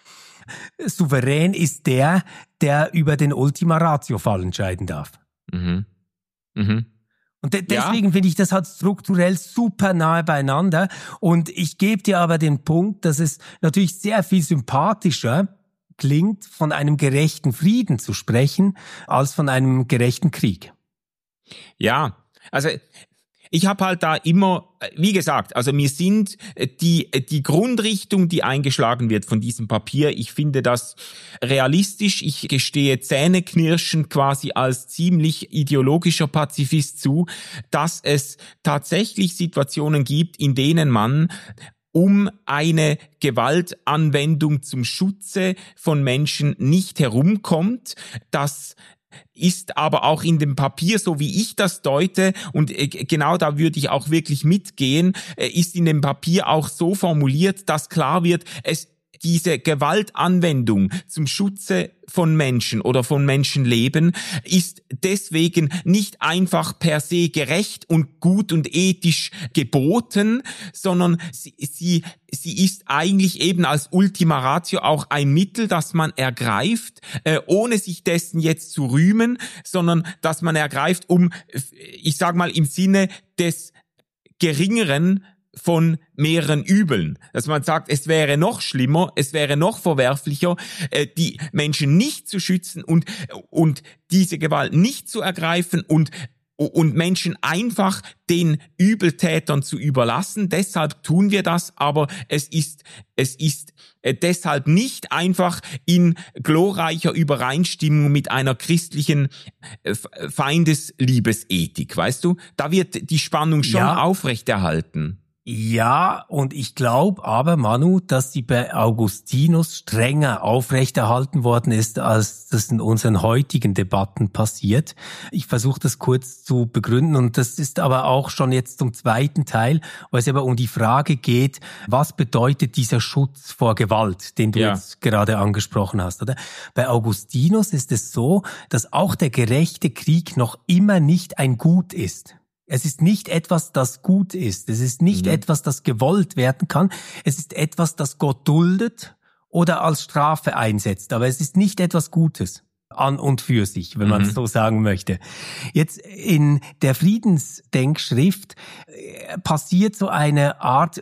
Souverän ist der, der über den Ultima Ratio-Fall entscheiden darf. Mhm. Mhm. Und de- deswegen ja. finde ich das halt strukturell super nahe beieinander. Und ich gebe dir aber den Punkt, dass es natürlich sehr viel sympathischer klingt, von einem gerechten Frieden zu sprechen, als von einem gerechten Krieg. Ja, also ich habe halt da immer, wie gesagt, also mir sind die die Grundrichtung, die eingeschlagen wird von diesem Papier, ich finde das realistisch. Ich gestehe zähneknirschend quasi als ziemlich ideologischer Pazifist zu, dass es tatsächlich Situationen gibt, in denen man um eine Gewaltanwendung zum Schutze von Menschen nicht herumkommt. Das ist aber auch in dem Papier, so wie ich das deute, und genau da würde ich auch wirklich mitgehen, ist in dem Papier auch so formuliert, dass klar wird, es diese Gewaltanwendung zum Schutze von Menschen oder von Menschenleben ist deswegen nicht einfach per se gerecht und gut und ethisch geboten, sondern sie, sie, sie ist eigentlich eben als Ultima Ratio auch ein Mittel, das man ergreift, äh, ohne sich dessen jetzt zu rühmen, sondern dass man ergreift, um, ich sag mal, im Sinne des geringeren von mehreren Übeln. Dass man sagt, es wäre noch schlimmer, es wäre noch verwerflicher, äh, die Menschen nicht zu schützen und, und diese Gewalt nicht zu ergreifen und und Menschen einfach den Übeltätern zu überlassen. Deshalb tun wir das, aber es ist, es ist deshalb nicht einfach in glorreicher Übereinstimmung mit einer christlichen Feindesliebesetik, weißt du? Da wird die Spannung schon ja. aufrechterhalten. Ja, und ich glaube aber, Manu, dass die bei Augustinus strenger aufrechterhalten worden ist, als das in unseren heutigen Debatten passiert. Ich versuche das kurz zu begründen, und das ist aber auch schon jetzt zum zweiten Teil, weil es aber um die Frage geht, was bedeutet dieser Schutz vor Gewalt, den du ja. jetzt gerade angesprochen hast, oder? Bei Augustinus ist es so, dass auch der gerechte Krieg noch immer nicht ein Gut ist. Es ist nicht etwas, das gut ist. Es ist nicht mhm. etwas, das gewollt werden kann. Es ist etwas, das Gott duldet oder als Strafe einsetzt. Aber es ist nicht etwas Gutes an und für sich, wenn mhm. man es so sagen möchte. Jetzt in der Friedensdenkschrift passiert so eine Art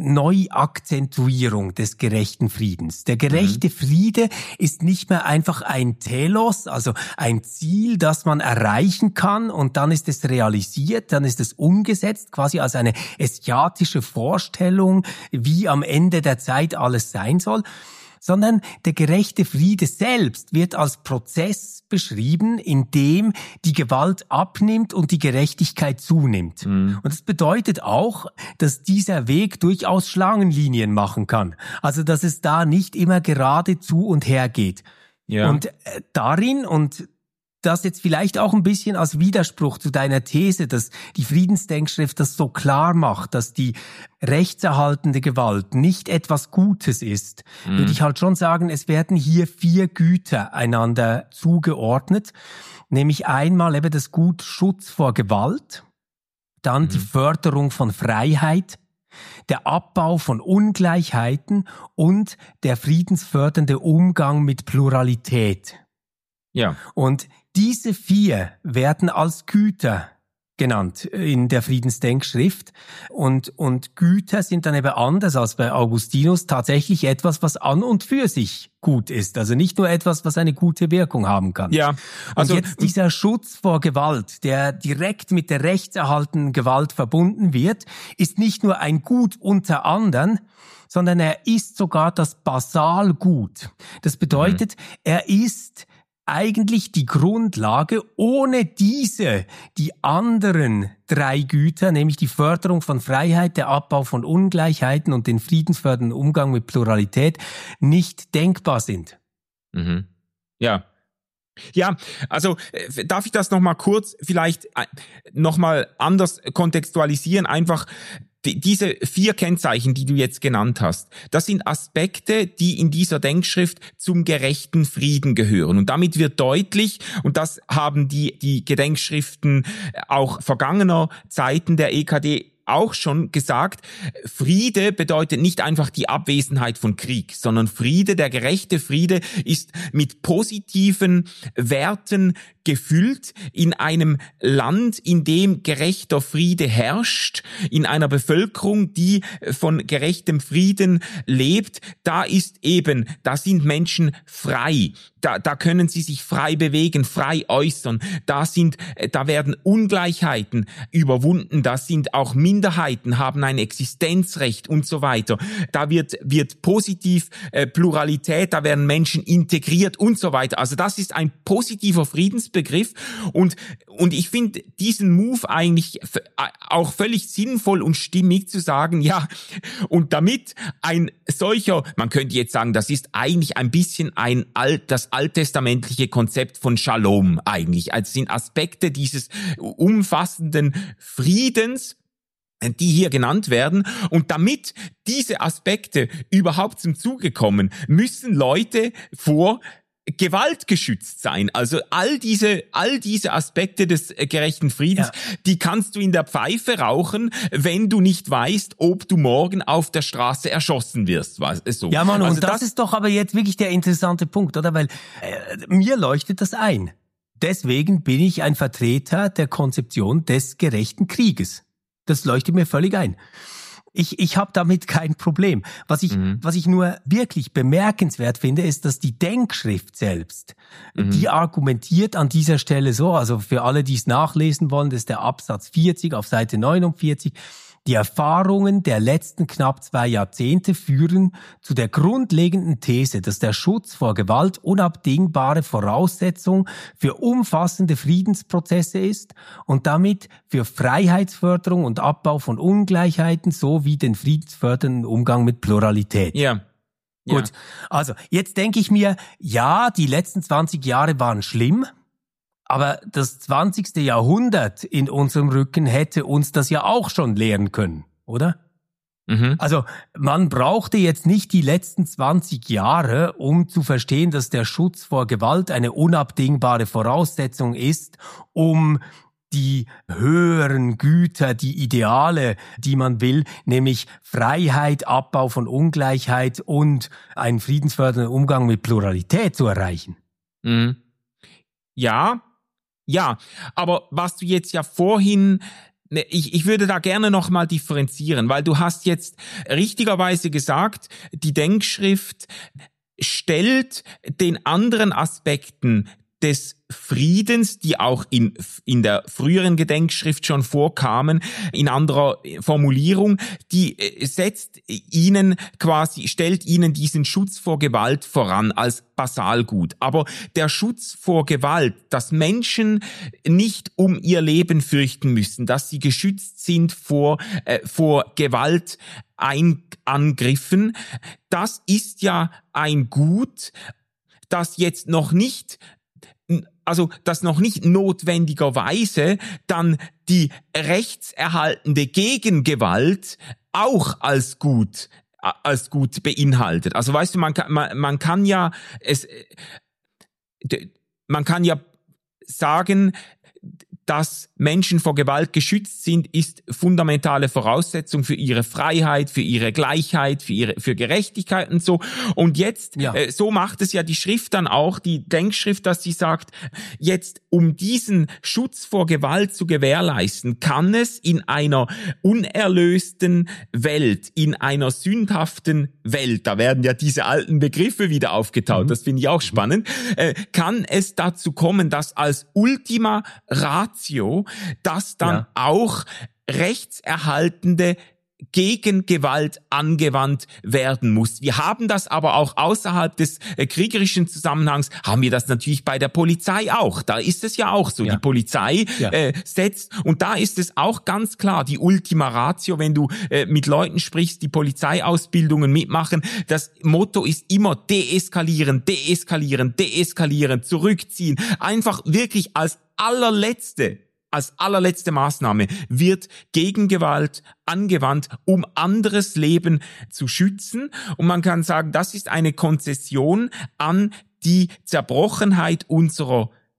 Neuakzentuierung des gerechten Friedens. Der gerechte mhm. Friede ist nicht mehr einfach ein Telos, also ein Ziel, das man erreichen kann, und dann ist es realisiert, dann ist es umgesetzt, quasi als eine ästhetische Vorstellung, wie am Ende der Zeit alles sein soll, sondern der gerechte Friede selbst wird als Prozess beschrieben, in dem die Gewalt abnimmt und die Gerechtigkeit zunimmt. Mhm. Und das bedeutet auch, dass dieser Weg durchaus Schlangenlinien machen kann. Also, dass es da nicht immer gerade zu und her geht. Ja. Und darin, und das jetzt vielleicht auch ein bisschen als Widerspruch zu deiner These, dass die Friedensdenkschrift das so klar macht, dass die rechtserhaltende Gewalt nicht etwas Gutes ist, mhm. würde ich halt schon sagen, es werden hier vier Güter einander zugeordnet, nämlich einmal eben das Gut Schutz vor Gewalt, dann mhm. die Förderung von Freiheit, der Abbau von Ungleichheiten und der friedensfördernde Umgang mit Pluralität. Ja. Und diese vier werden als Güter genannt in der Friedensdenkschrift. Und, und Güter sind dann eben anders als bei Augustinus tatsächlich etwas, was an und für sich gut ist. Also nicht nur etwas, was eine gute Wirkung haben kann. Ja. Also und jetzt dieser Schutz vor Gewalt, der direkt mit der rechtserhaltenden Gewalt verbunden wird, ist nicht nur ein Gut unter anderen, sondern er ist sogar das Basalgut. Das bedeutet, mhm. er ist eigentlich die Grundlage. Ohne diese, die anderen drei Güter, nämlich die Förderung von Freiheit, der Abbau von Ungleichheiten und den friedensfördernden Umgang mit Pluralität, nicht denkbar sind. Mhm. Ja. Ja, also äh, darf ich das nochmal kurz vielleicht äh, nochmal anders kontextualisieren, einfach diese vier Kennzeichen, die du jetzt genannt hast, das sind Aspekte, die in dieser Denkschrift zum gerechten Frieden gehören. Und damit wird deutlich, und das haben die, die Gedenkschriften auch vergangener Zeiten der E K D auch schon gesagt, Friede bedeutet nicht einfach die Abwesenheit von Krieg, sondern Friede, der gerechte Friede ist mit positiven Werten gefüllt in einem Land, in dem gerechter Friede herrscht, in einer Bevölkerung, die von gerechtem Frieden lebt. Da ist eben, da sind Menschen frei. Da, da können sie sich frei bewegen, frei äußern. Da sind, da werden Ungleichheiten überwunden. Da sind auch Minderheiten, haben ein Existenzrecht und so weiter. Da wird, wird positiv äh, Pluralität, da werden Menschen integriert und so weiter. Also das ist ein positiver Friedensbegriff. Und, und ich finde diesen Move eigentlich f- auch völlig sinnvoll und stimmig zu sagen, ja, und damit ein solcher, man könnte jetzt sagen, das ist eigentlich ein bisschen ein alt, das alttestamentliche Konzept von Shalom eigentlich. Also sind Aspekte dieses umfassenden Friedens, die hier genannt werden. Und damit diese Aspekte überhaupt zum Zuge kommen, müssen Leute vor Gewalt geschützt sein. Also all diese, all diese Aspekte des äh, gerechten Friedens, ja. die kannst du in der Pfeife rauchen, wenn du nicht weißt, ob du morgen auf der Straße erschossen wirst. Was, so. Ja, Mann, also und das, das ist doch aber jetzt wirklich der interessante Punkt, oder? Weil äh, mir leuchtet das ein. Deswegen bin ich ein Vertreter der Konzeption des gerechten Krieges. Das leuchtet mir völlig ein. Ich, ich habe damit kein Problem. Was ich, mhm. was ich nur wirklich bemerkenswert finde, ist, dass die Denkschrift selbst, mhm. die argumentiert an dieser Stelle so, also für alle, die es nachlesen wollen, das ist der Absatz vierzig auf Seite neunundvierzig, die Erfahrungen der letzten knapp zwei Jahrzehnte führen zu der grundlegenden These, dass der Schutz vor Gewalt unabdingbare Voraussetzung für umfassende Friedensprozesse ist und damit für Freiheitsförderung und Abbau von Ungleichheiten sowie den friedensfördernden Umgang mit Pluralität. Ja. Gut, ja. Also jetzt denke ich mir, ja, die letzten zwanzig Jahre waren schlimm, aber das zwanzigste Jahrhundert in unserem Rücken hätte uns das ja auch schon lehren können, oder? Mhm. Also man brauchte jetzt nicht die letzten zwanzig Jahre, um zu verstehen, dass der Schutz vor Gewalt eine unabdingbare Voraussetzung ist, um die höheren Güter, die Ideale, die man will, nämlich Freiheit, Abbau von Ungleichheit und einen friedensfördernden Umgang mit Pluralität zu erreichen. Mhm. Ja, ja, aber was du jetzt ja vorhin, ich, ich würde da gerne nochmal differenzieren, weil du hast jetzt richtigerweise gesagt, die Denkschrift stellt den anderen Aspekten des Friedens, die auch in, in der früheren Gedenkschrift schon vorkamen, in anderer Formulierung, die setzt ihnen quasi, stellt ihnen diesen Schutz vor Gewalt voran als Basalgut. Aber der Schutz vor Gewalt, dass Menschen nicht um ihr Leben fürchten müssen, dass sie geschützt sind vor, äh, vor Gewaltangriffen, das ist ja ein Gut, das jetzt noch nicht also dass noch nicht notwendigerweise dann die rechtserhaltende Gegengewalt auch als gut als gut beinhaltet. Also weißt du, man kann man, man kann ja es man kann ja sagen, dass Menschen vor Gewalt geschützt sind, ist fundamentale Voraussetzung für ihre Freiheit, für ihre Gleichheit, für ihre für Gerechtigkeit und so. Und jetzt, ja. äh, so macht es ja die Schrift dann auch, die Denkschrift, dass sie sagt, jetzt um diesen Schutz vor Gewalt zu gewährleisten, kann es in einer unerlösten Welt, in einer sündhaften Welt, da werden ja diese alten Begriffe wieder aufgetaut, mhm. das finde ich auch spannend, äh, kann es dazu kommen, dass als Ultima Ratio dass dann ja. auch rechtserhaltende Gegengewalt angewandt werden muss. Wir haben das aber auch außerhalb des äh, kriegerischen Zusammenhangs, haben wir das natürlich bei der Polizei auch. Da ist es ja auch so. Ja. Die Polizei ja. äh, setzt, und da ist es auch ganz klar, die Ultima Ratio, wenn du äh, mit Leuten sprichst, die Polizeiausbildungen mitmachen, das Motto ist immer deeskalieren, deeskalieren, deeskalieren, zurückziehen. Einfach wirklich als allerletzte Als allerletzte Maßnahme wird Gegengewalt angewandt, um anderes Leben zu schützen. Und man kann sagen, das ist eine Konzession an die Zerbrochenheit unserer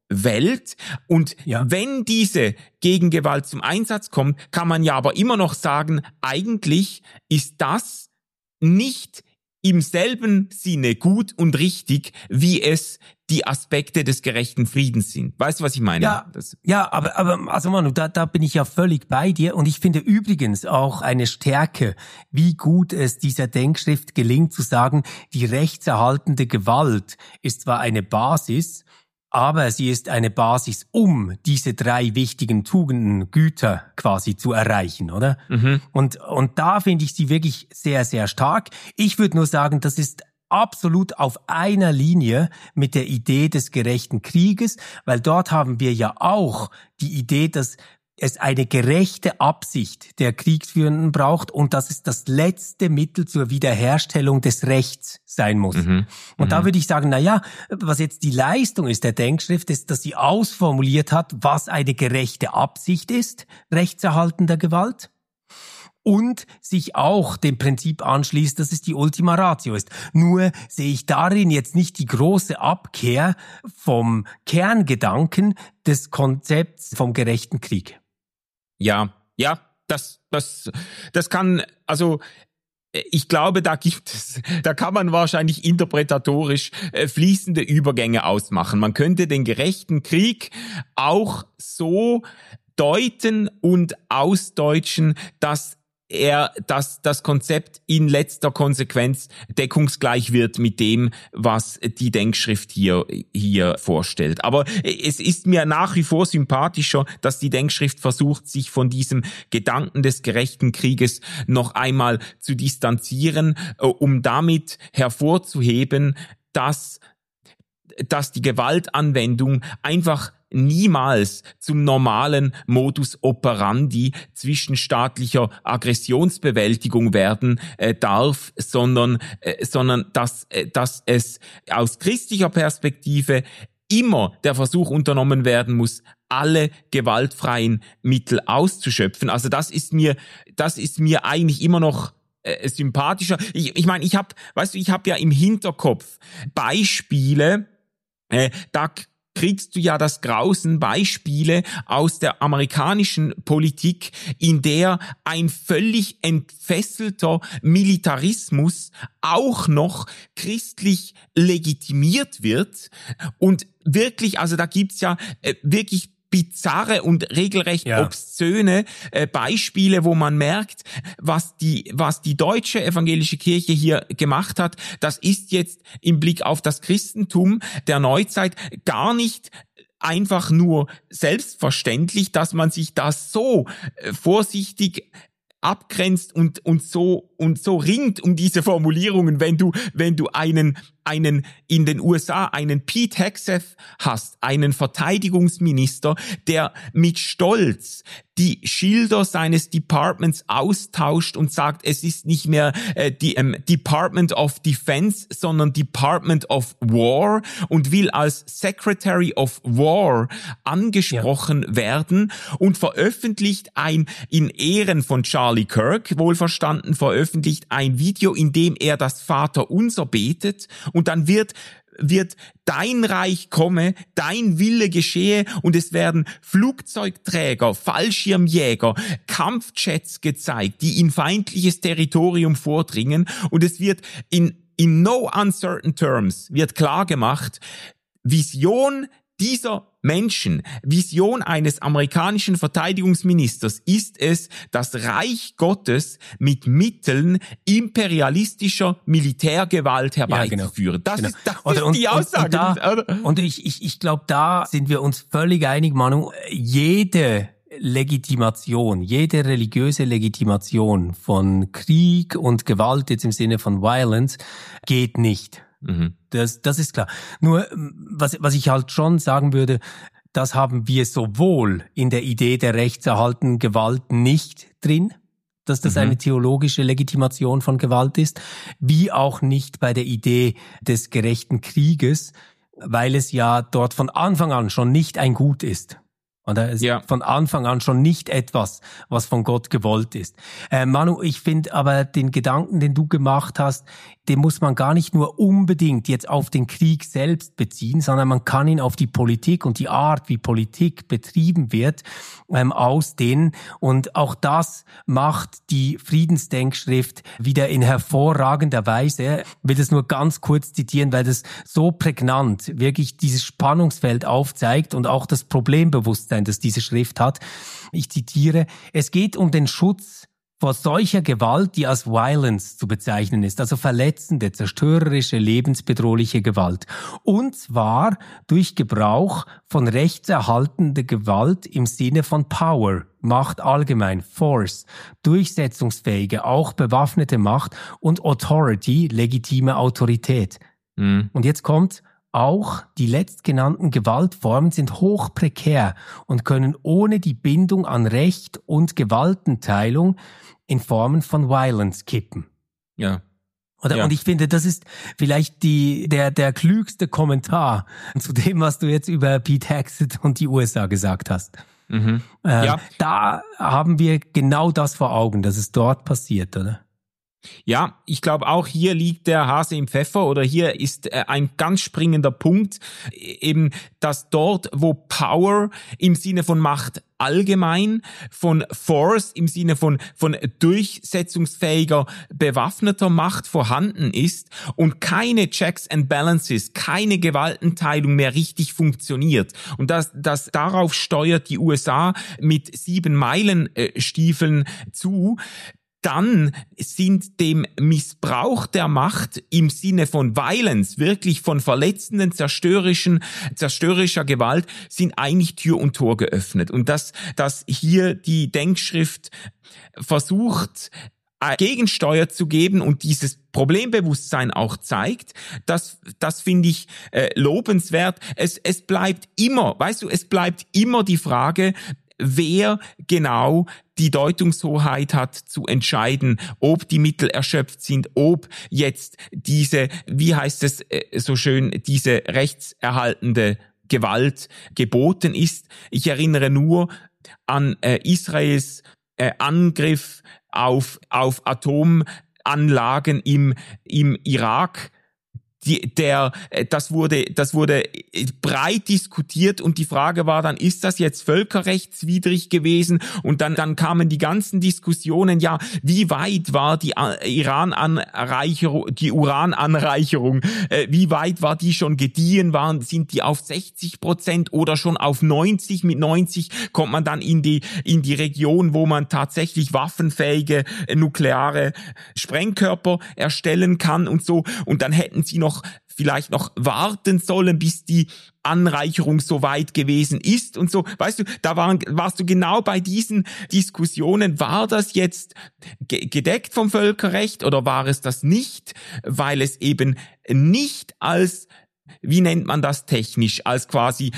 Welt. Und ja. wenn diese Gegengewalt zum Einsatz kommt, kann man ja aber immer noch sagen, eigentlich ist das nicht im selben Sinne gut und richtig, wie es die Aspekte des gerechten Friedens sind. Weißt du, was ich meine? Ja, das ja, aber, aber also Manu, da, da bin ich ja völlig bei dir. Und ich finde übrigens auch eine Stärke, wie gut es dieser Denkschrift gelingt zu sagen, die rechtserhaltende Gewalt ist zwar eine Basis, aber sie ist eine Basis, um diese drei wichtigen Tugenden, Güter quasi zu erreichen, oder? Mhm. Und, und da finde ich sie wirklich sehr, sehr stark. Ich würde nur sagen, das ist absolut auf einer Linie mit der Idee des gerechten Krieges, weil dort haben wir ja auch die Idee, dass es eine gerechte Absicht der Kriegsführenden braucht und dass es das letzte Mittel zur Wiederherstellung des Rechts sein muss. Mhm. Und mhm. da würde ich sagen, na ja, was jetzt die Leistung ist der Denkschrift, ist, dass sie ausformuliert hat, was eine gerechte Absicht ist, rechtserhaltender Gewalt. Und sich auch dem Prinzip anschließt, dass es die Ultima Ratio ist. Nur sehe ich darin jetzt nicht die große Abkehr vom Kerngedanken des Konzepts vom gerechten Krieg. Ja, ja, das, das, das kann, also, ich glaube, da gibt es, da kann man wahrscheinlich interpretatorisch äh, fließende Übergänge ausmachen. Man könnte den gerechten Krieg auch so deuten und ausdeutschen, dass er, dass das Konzept in letzter Konsequenz deckungsgleich wird mit dem, was die Denkschrift hier, hier vorstellt. Aber es ist mir nach wie vor sympathischer, dass die Denkschrift versucht, sich von diesem Gedanken des gerechten Krieges noch einmal zu distanzieren, um damit hervorzuheben, dass, dass die Gewaltanwendung einfach niemals zum normalen Modus operandi zwischenstaatlicher Aggressionsbewältigung werden äh, darf, sondern äh, sondern dass äh, dass es aus christlicher Perspektive immer der Versuch unternommen werden muss, alle gewaltfreien Mittel auszuschöpfen. Also das ist mir das ist mir eigentlich immer noch äh, sympathischer. Ich ich meine, ich habe, weißt du, ich habe ja im Hinterkopf Beispiele, äh, da kriegst du ja das Grausen, Beispiele aus der amerikanischen Politik, in der ein völlig entfesselter Militarismus auch noch christlich legitimiert wird. Und wirklich, also da gibt's ja äh, wirklich bizarre und regelrecht ja. obszöne äh, Beispiele, wo man merkt, was die was die deutsche evangelische Kirche hier gemacht hat, das ist jetzt im Blick auf das Christentum der Neuzeit gar nicht einfach nur selbstverständlich, dass man sich das so äh, vorsichtig abgrenzt und und so und so ringt um diese Formulierungen, wenn du wenn du einen einen in den U S A einen Pete Hegseth hast, einen Verteidigungsminister, der mit Stolz die Schilder seines Departments austauscht und sagt, es ist nicht mehr äh, die ähm, Department of Defense, sondern Department of War und will als Secretary of War angesprochen ja. werden und veröffentlicht ein, in Ehren von Charlie Kirk, wohlverstanden, veröffentlicht ein Video, in dem er das Vaterunser betet. Und dann wird wird dein Reich komme, dein Wille geschehe und es werden Flugzeugträger, Fallschirmjäger, Kampfjets gezeigt, die in feindliches Territorium vordringen und es wird in in no uncertain terms wird klar gemacht, Vision dieser Menschen, Vision eines amerikanischen Verteidigungsministers ist es, das Reich Gottes mit Mitteln imperialistischer Militärgewalt herbeizuführen. Ja, genau. Das genau. ist, das oder, ist und, die Aussage. Und, und, da, und ich, ich, ich glaube, da sind wir uns völlig einig, Manu. Jede Legitimation, jede religiöse Legitimation von Krieg und Gewalt, jetzt im Sinne von Violence, geht nicht. Mhm. Das, das ist klar. Nur, was, was ich halt schon sagen würde, das haben wir sowohl in der Idee der rechtserhaltenden Gewalt nicht drin, dass das mhm. eine theologische Legitimation von Gewalt ist, wie auch nicht bei der Idee des gerechten Krieges, weil es ja dort von Anfang an schon nicht ein Gut ist. Oder es ja. ist von Anfang an schon nicht etwas, was von Gott gewollt ist. Äh, Manu, ich finde aber den Gedanken, den du gemacht hast, den muss man gar nicht nur unbedingt jetzt auf den Krieg selbst beziehen, sondern man kann ihn auf die Politik und die Art, wie Politik betrieben wird, ähm, ausdehnen. Und auch das macht die Friedensdenkschrift wieder in hervorragender Weise. Ich will das nur ganz kurz zitieren, weil das so prägnant wirklich dieses Spannungsfeld aufzeigt und auch das Problembewusstsein, das diese Schrift hat. Ich zitiere: Es geht um den Schutz vor solcher Gewalt, die als Violence zu bezeichnen ist, also verletzende, zerstörerische, lebensbedrohliche Gewalt. Und zwar durch Gebrauch von rechtserhaltender Gewalt im Sinne von Power, Macht allgemein, Force, durchsetzungsfähige, auch bewaffnete Macht und Authority, legitime Autorität. Mhm. Und jetzt kommt: Auch die letztgenannten Gewaltformen sind hoch prekär und können ohne die Bindung an Recht und Gewaltenteilung in Formen von Violence kippen. Ja. Oder? Ja. Und ich finde, das ist vielleicht die, der, der klügste Kommentar zu dem, was du jetzt über Pete Hegseth und die U S A gesagt hast. Mhm. Ähm, ja. Da haben wir genau das vor Augen, dass es dort passiert, oder? Ja, ich glaube auch hier liegt der Hase im Pfeffer oder hier ist ein ganz springender Punkt, eben, dass dort, wo Power im Sinne von Macht allgemein, von Force im Sinne von, von durchsetzungsfähiger, bewaffneter Macht vorhanden ist und keine Checks and Balances, keine Gewaltenteilung mehr richtig funktioniert. Und das, das darauf steuert die U S A mit sieben Meilenstiefeln zu. Dann sind dem Missbrauch der Macht im Sinne von Violence, wirklich von verletzenden, zerstörerischen, zerstörerischer Gewalt, sind eigentlich Tür und Tor geöffnet. Und dass, dass hier die Denkschrift versucht, Gegensteuer zu geben und dieses Problembewusstsein auch zeigt, das, das finde ich äh, lobenswert. Es, es bleibt immer, weißt du, es bleibt immer die Frage, wer genau die Deutungshoheit hat zu entscheiden, ob die Mittel erschöpft sind, ob jetzt diese, wie heißt es äh, so schön, diese rechtserhaltende Gewalt geboten ist. Ich erinnere nur an äh, Israels äh, Angriff auf auf Atomanlagen im im Irak. Die, der, das wurde, das wurde breit diskutiert und die Frage war dann, ist das jetzt völkerrechtswidrig gewesen? Und dann, dann kamen die ganzen Diskussionen, ja, wie weit war die Iran-Anreicherung, die Urananreicherung, äh, wie weit war die schon gediehen? Waren, sind die auf sechzig Prozent oder schon auf neunzig? Mit neunzig kommt man dann in die, in die Region, wo man tatsächlich waffenfähige nukleare Sprengkörper erstellen kann und so. Und dann hätten sie noch vielleicht noch warten sollen, bis die Anreicherung so weit gewesen ist und so. Weißt du, da waren, warst du genau bei diesen Diskussionen. War das jetzt ge- gedeckt vom Völkerrecht oder war es das nicht? Weil es eben nicht als, wie nennt man das technisch, als quasi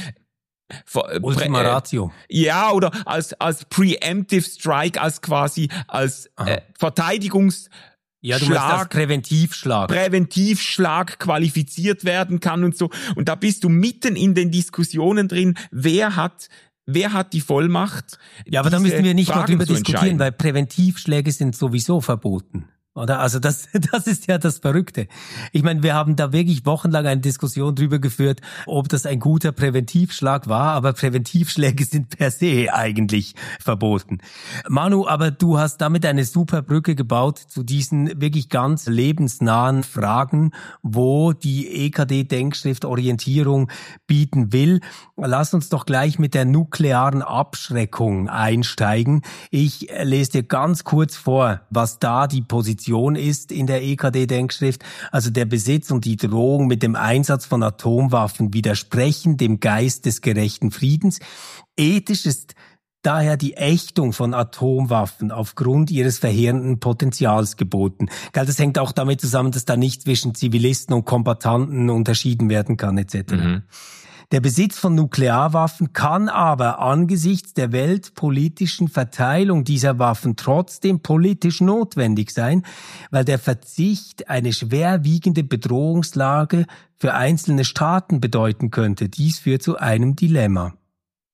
Ultima Ratio. Ja, oder als, als Preemptive Strike, als quasi, als äh, Verteidigungs- Ja, du meinst als Präventivschlag. Präventivschlag qualifiziert werden kann und so. Und da bist du mitten in den Diskussionen drin, wer hat, wer hat die Vollmacht? Ja, aber da müssen wir nicht noch drüber diskutieren, weil Präventivschläge sind sowieso verboten. Oder? Also das, das ist ja das Verrückte. Ich meine, wir haben da wirklich wochenlang eine Diskussion drüber geführt, ob das ein guter Präventivschlag war, aber Präventivschläge sind per se eigentlich verboten. Manu, aber du hast damit eine super Brücke gebaut zu diesen wirklich ganz lebensnahen Fragen, wo die E K D-Denkschrift Orientierung bieten will. Lass uns doch gleich mit der nuklearen Abschreckung einsteigen. Ich lese dir ganz kurz vor, was da die Position ist in der E K D-Denkschrift. Also der Besitz und die Drohung mit dem Einsatz von Atomwaffen widersprechen dem Geist des gerechten Friedens. Ethisch ist daher die Ächtung von Atomwaffen aufgrund ihres verheerenden Potenzials geboten. Das hängt auch damit zusammen, dass da nicht zwischen Zivilisten und Kombattanten unterschieden werden kann et cetera. Mhm. Der Besitz von Nuklearwaffen kann aber angesichts der weltpolitischen Verteilung dieser Waffen trotzdem politisch notwendig sein, weil der Verzicht eine schwerwiegende Bedrohungslage für einzelne Staaten bedeuten könnte. Dies führt zu einem Dilemma.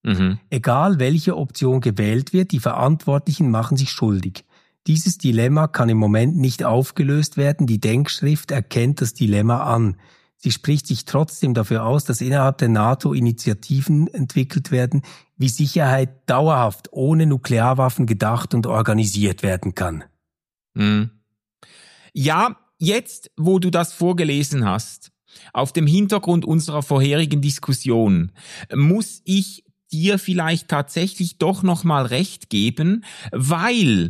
Mhm. Egal welche Option gewählt wird, die Verantwortlichen machen sich schuldig. Dieses Dilemma kann im Moment nicht aufgelöst werden. Die Denkschrift erkennt das Dilemma an. Sie spricht sich trotzdem dafür aus, dass innerhalb der NATO Initiativen entwickelt werden, wie Sicherheit dauerhaft ohne Nuklearwaffen gedacht und organisiert werden kann. Mhm. Ja, jetzt, wo du das vorgelesen hast, auf dem Hintergrund unserer vorherigen Diskussion, muss ich dir vielleicht tatsächlich doch nochmal recht geben, weil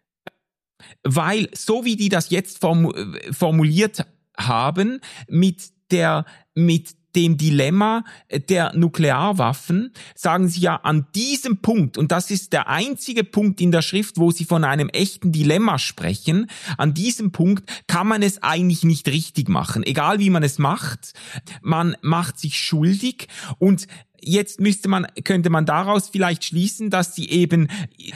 Weil, so wie die das jetzt formuliert haben, mit der, mit dem Dilemma der Nuklearwaffen, sagen sie ja an diesem Punkt, und das ist der einzige Punkt in der Schrift, wo sie von einem echten Dilemma sprechen, an diesem Punkt kann man es eigentlich nicht richtig machen. Egal wie man es macht, man macht sich schuldig, und jetzt müsste man, könnte man daraus vielleicht schließen, dass sie eben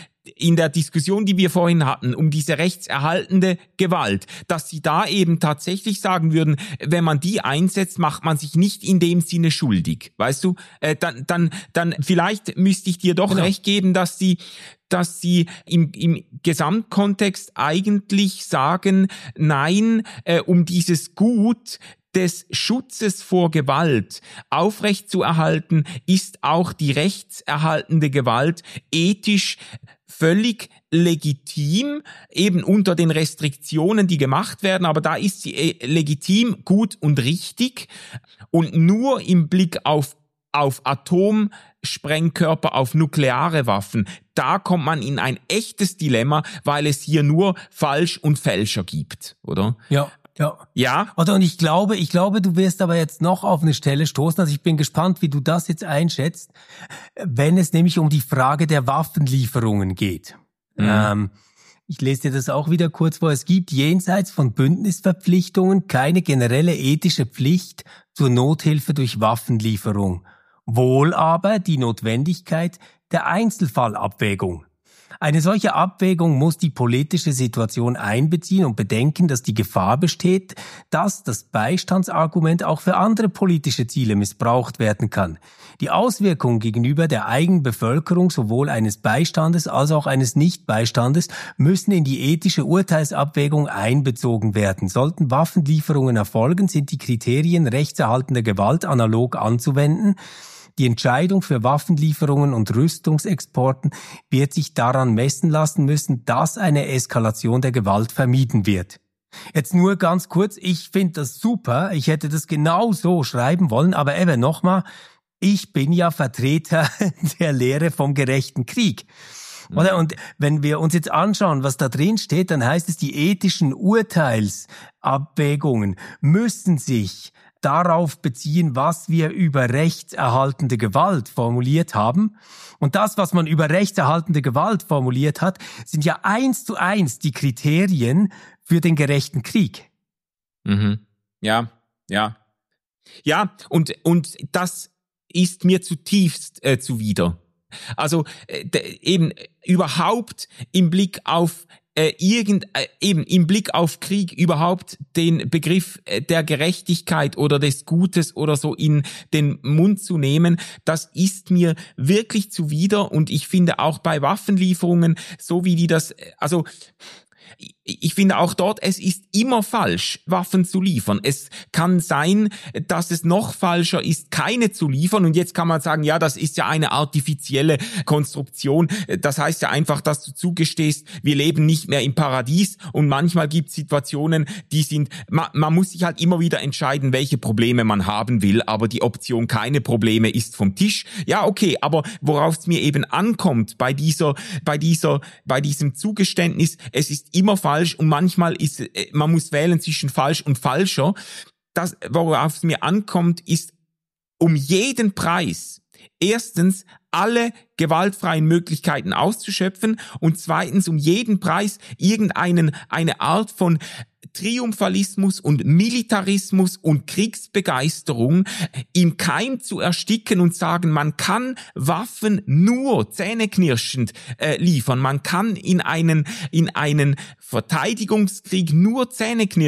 in der Diskussion, die wir vorhin hatten, um diese rechtserhaltende Gewalt, dass sie da eben tatsächlich sagen würden, wenn man die einsetzt, macht man sich nicht in dem Sinne schuldig. Weißt du? Äh, dann, dann, dann vielleicht müsste ich dir doch genau. recht geben, dass sie dass sie im, im Gesamtkontext eigentlich sagen, nein, äh, um dieses Gut des Schutzes vor Gewalt aufrechtzuerhalten, ist auch die rechtserhaltende Gewalt ethisch völlig legitim, eben unter den Restriktionen, die gemacht werden, aber da ist sie legitim, gut und richtig, und nur im Blick auf auf Atomsprengkörper, auf nukleare Waffen, da kommt man in ein echtes Dilemma, weil es hier nur Falsch und Fälscher gibt, oder? Ja. Ja. Ja. Oder, und ich glaube, ich glaube, du wirst aber jetzt noch auf eine Stelle stoßen. Also ich bin gespannt, wie du das jetzt einschätzt, wenn es nämlich um die Frage der Waffenlieferungen geht. Mhm. Ähm, ich lese dir das auch wieder kurz vor. Es gibt jenseits von Bündnisverpflichtungen keine generelle ethische Pflicht zur Nothilfe durch Waffenlieferung. Wohl aber die Notwendigkeit der Einzelfallabwägung. Eine solche Abwägung muss die politische Situation einbeziehen und bedenken, dass die Gefahr besteht, dass das Beistandsargument auch für andere politische Ziele missbraucht werden kann. Die Auswirkungen gegenüber der eigenen Bevölkerung sowohl eines Beistandes als auch eines Nichtbeistandes müssen in die ethische Urteilsabwägung einbezogen werden. Sollten Waffenlieferungen erfolgen, sind die Kriterien rechtserhaltender Gewalt analog anzuwenden. Die Entscheidung für Waffenlieferungen und Rüstungsexporten wird sich daran messen lassen müssen, dass eine Eskalation der Gewalt vermieden wird. Jetzt nur ganz kurz, ich finde das super, ich hätte das genau so schreiben wollen, aber eben nochmal, ich bin ja Vertreter der Lehre vom gerechten Krieg. Oder? Und wenn wir uns jetzt anschauen, was da drin steht, dann heißt es, die ethischen Urteilsabwägungen müssen sich darauf beziehen, was wir über rechtserhaltende Gewalt formuliert haben. Und das, was man über rechtserhaltende Gewalt formuliert hat, sind ja eins zu eins die Kriterien für den gerechten Krieg. Mhm. Ja, ja. Ja, und, und das ist mir zutiefst äh, zuwider. Also äh, de, eben überhaupt im Blick auf Äh, irgend, äh, eben im Blick auf Krieg überhaupt den Begriff äh, der Gerechtigkeit oder des Gutes oder so in den Mund zu nehmen, das ist mir wirklich zuwider, und ich finde auch bei Waffenlieferungen, so wie die das, also ich finde auch dort, es ist immer falsch, Waffen zu liefern. Es kann sein, dass es noch falscher ist, keine zu liefern. Und jetzt kann man sagen, ja, das ist ja eine artifizielle Konstruktion. Das heißt ja einfach, dass du zugestehst, wir leben nicht mehr im Paradies. Und manchmal gibt es Situationen, die sind, man, man muss sich halt immer wieder entscheiden, welche Probleme man haben will. Aber die Option keine Probleme ist vom Tisch. Ja, okay, aber worauf es mir eben ankommt bei dieser, bei dieser, bei diesem Zugeständnis, es ist immer falsch. Und manchmal ist, man muss wählen zwischen falsch und falscher. Das, worauf es mir ankommt, ist um jeden Preis erstens alle gewaltfreien Möglichkeiten auszuschöpfen und zweitens um jeden Preis irgendeinen, eine Art von Triumphalismus und Militarismus und Kriegsbegeisterung im Keim zu ersticken und sagen, man kann Waffen nur zähneknirschend äh, liefern, man kann in einen in einen Verteidigungskrieg nur zähneknirschend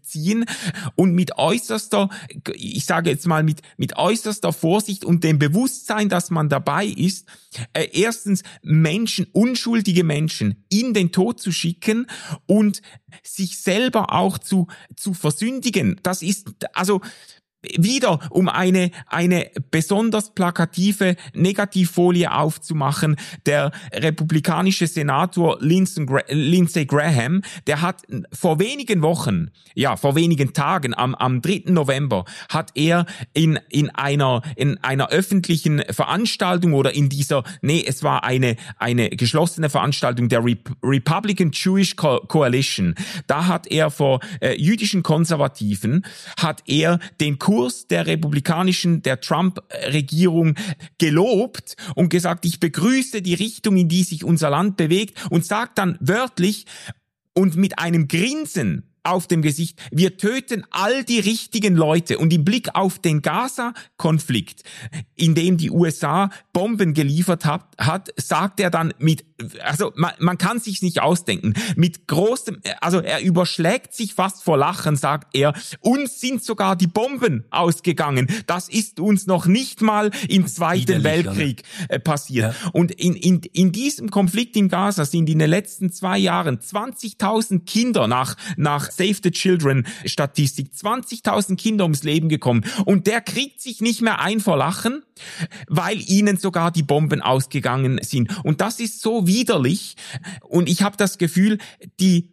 ziehen und mit äußerster, ich sage jetzt mal mit, mit äußerster Vorsicht und dem Bewusstsein, dass man dabei ist, äh, erstens Menschen, unschuldige Menschen in den Tod zu schicken und sich selber auch zu, zu versündigen. Das ist, also, wieder, um eine, eine besonders plakative Negativfolie aufzumachen, der republikanische Senator Lindsey Graham, der hat vor wenigen Wochen, ja, vor wenigen Tagen, am, am dritten November, hat er in, in einer, in einer öffentlichen Veranstaltung oder in dieser, nee, es war eine, eine geschlossene Veranstaltung der Rep- Republican Jewish Co- Coalition, da hat er vor äh, jüdischen Konservativen, hat er den Kurs der republikanischen, der Trump-Regierung gelobt und gesagt, ich begrüße die Richtung, in die sich unser Land bewegt und sagt dann wörtlich und mit einem Grinsen auf dem Gesicht, wir töten all die richtigen Leute. Und im Blick auf den Gaza-Konflikt, in dem die U S A Bomben geliefert hat, hat sagt er dann mit, also man, man kann sich's nicht ausdenken, mit großem, also er überschlägt sich fast vor Lachen, sagt er, uns sind sogar die Bomben ausgegangen. Das ist uns noch nicht mal im Zweiten Weltkrieg äh, passiert. Ja. Und in, in, in diesem Konflikt in Gaza sind in den letzten zwei Jahren zwanzigtausend Kinder nach, nach Save the Children Statistik, zwanzigtausend Kinder ums Leben gekommen. Und der kriegt sich nicht mehr ein vor Lachen, weil ihnen sogar die Bomben ausgegangen sind. Und das ist so widerlich. Und ich habe das Gefühl, die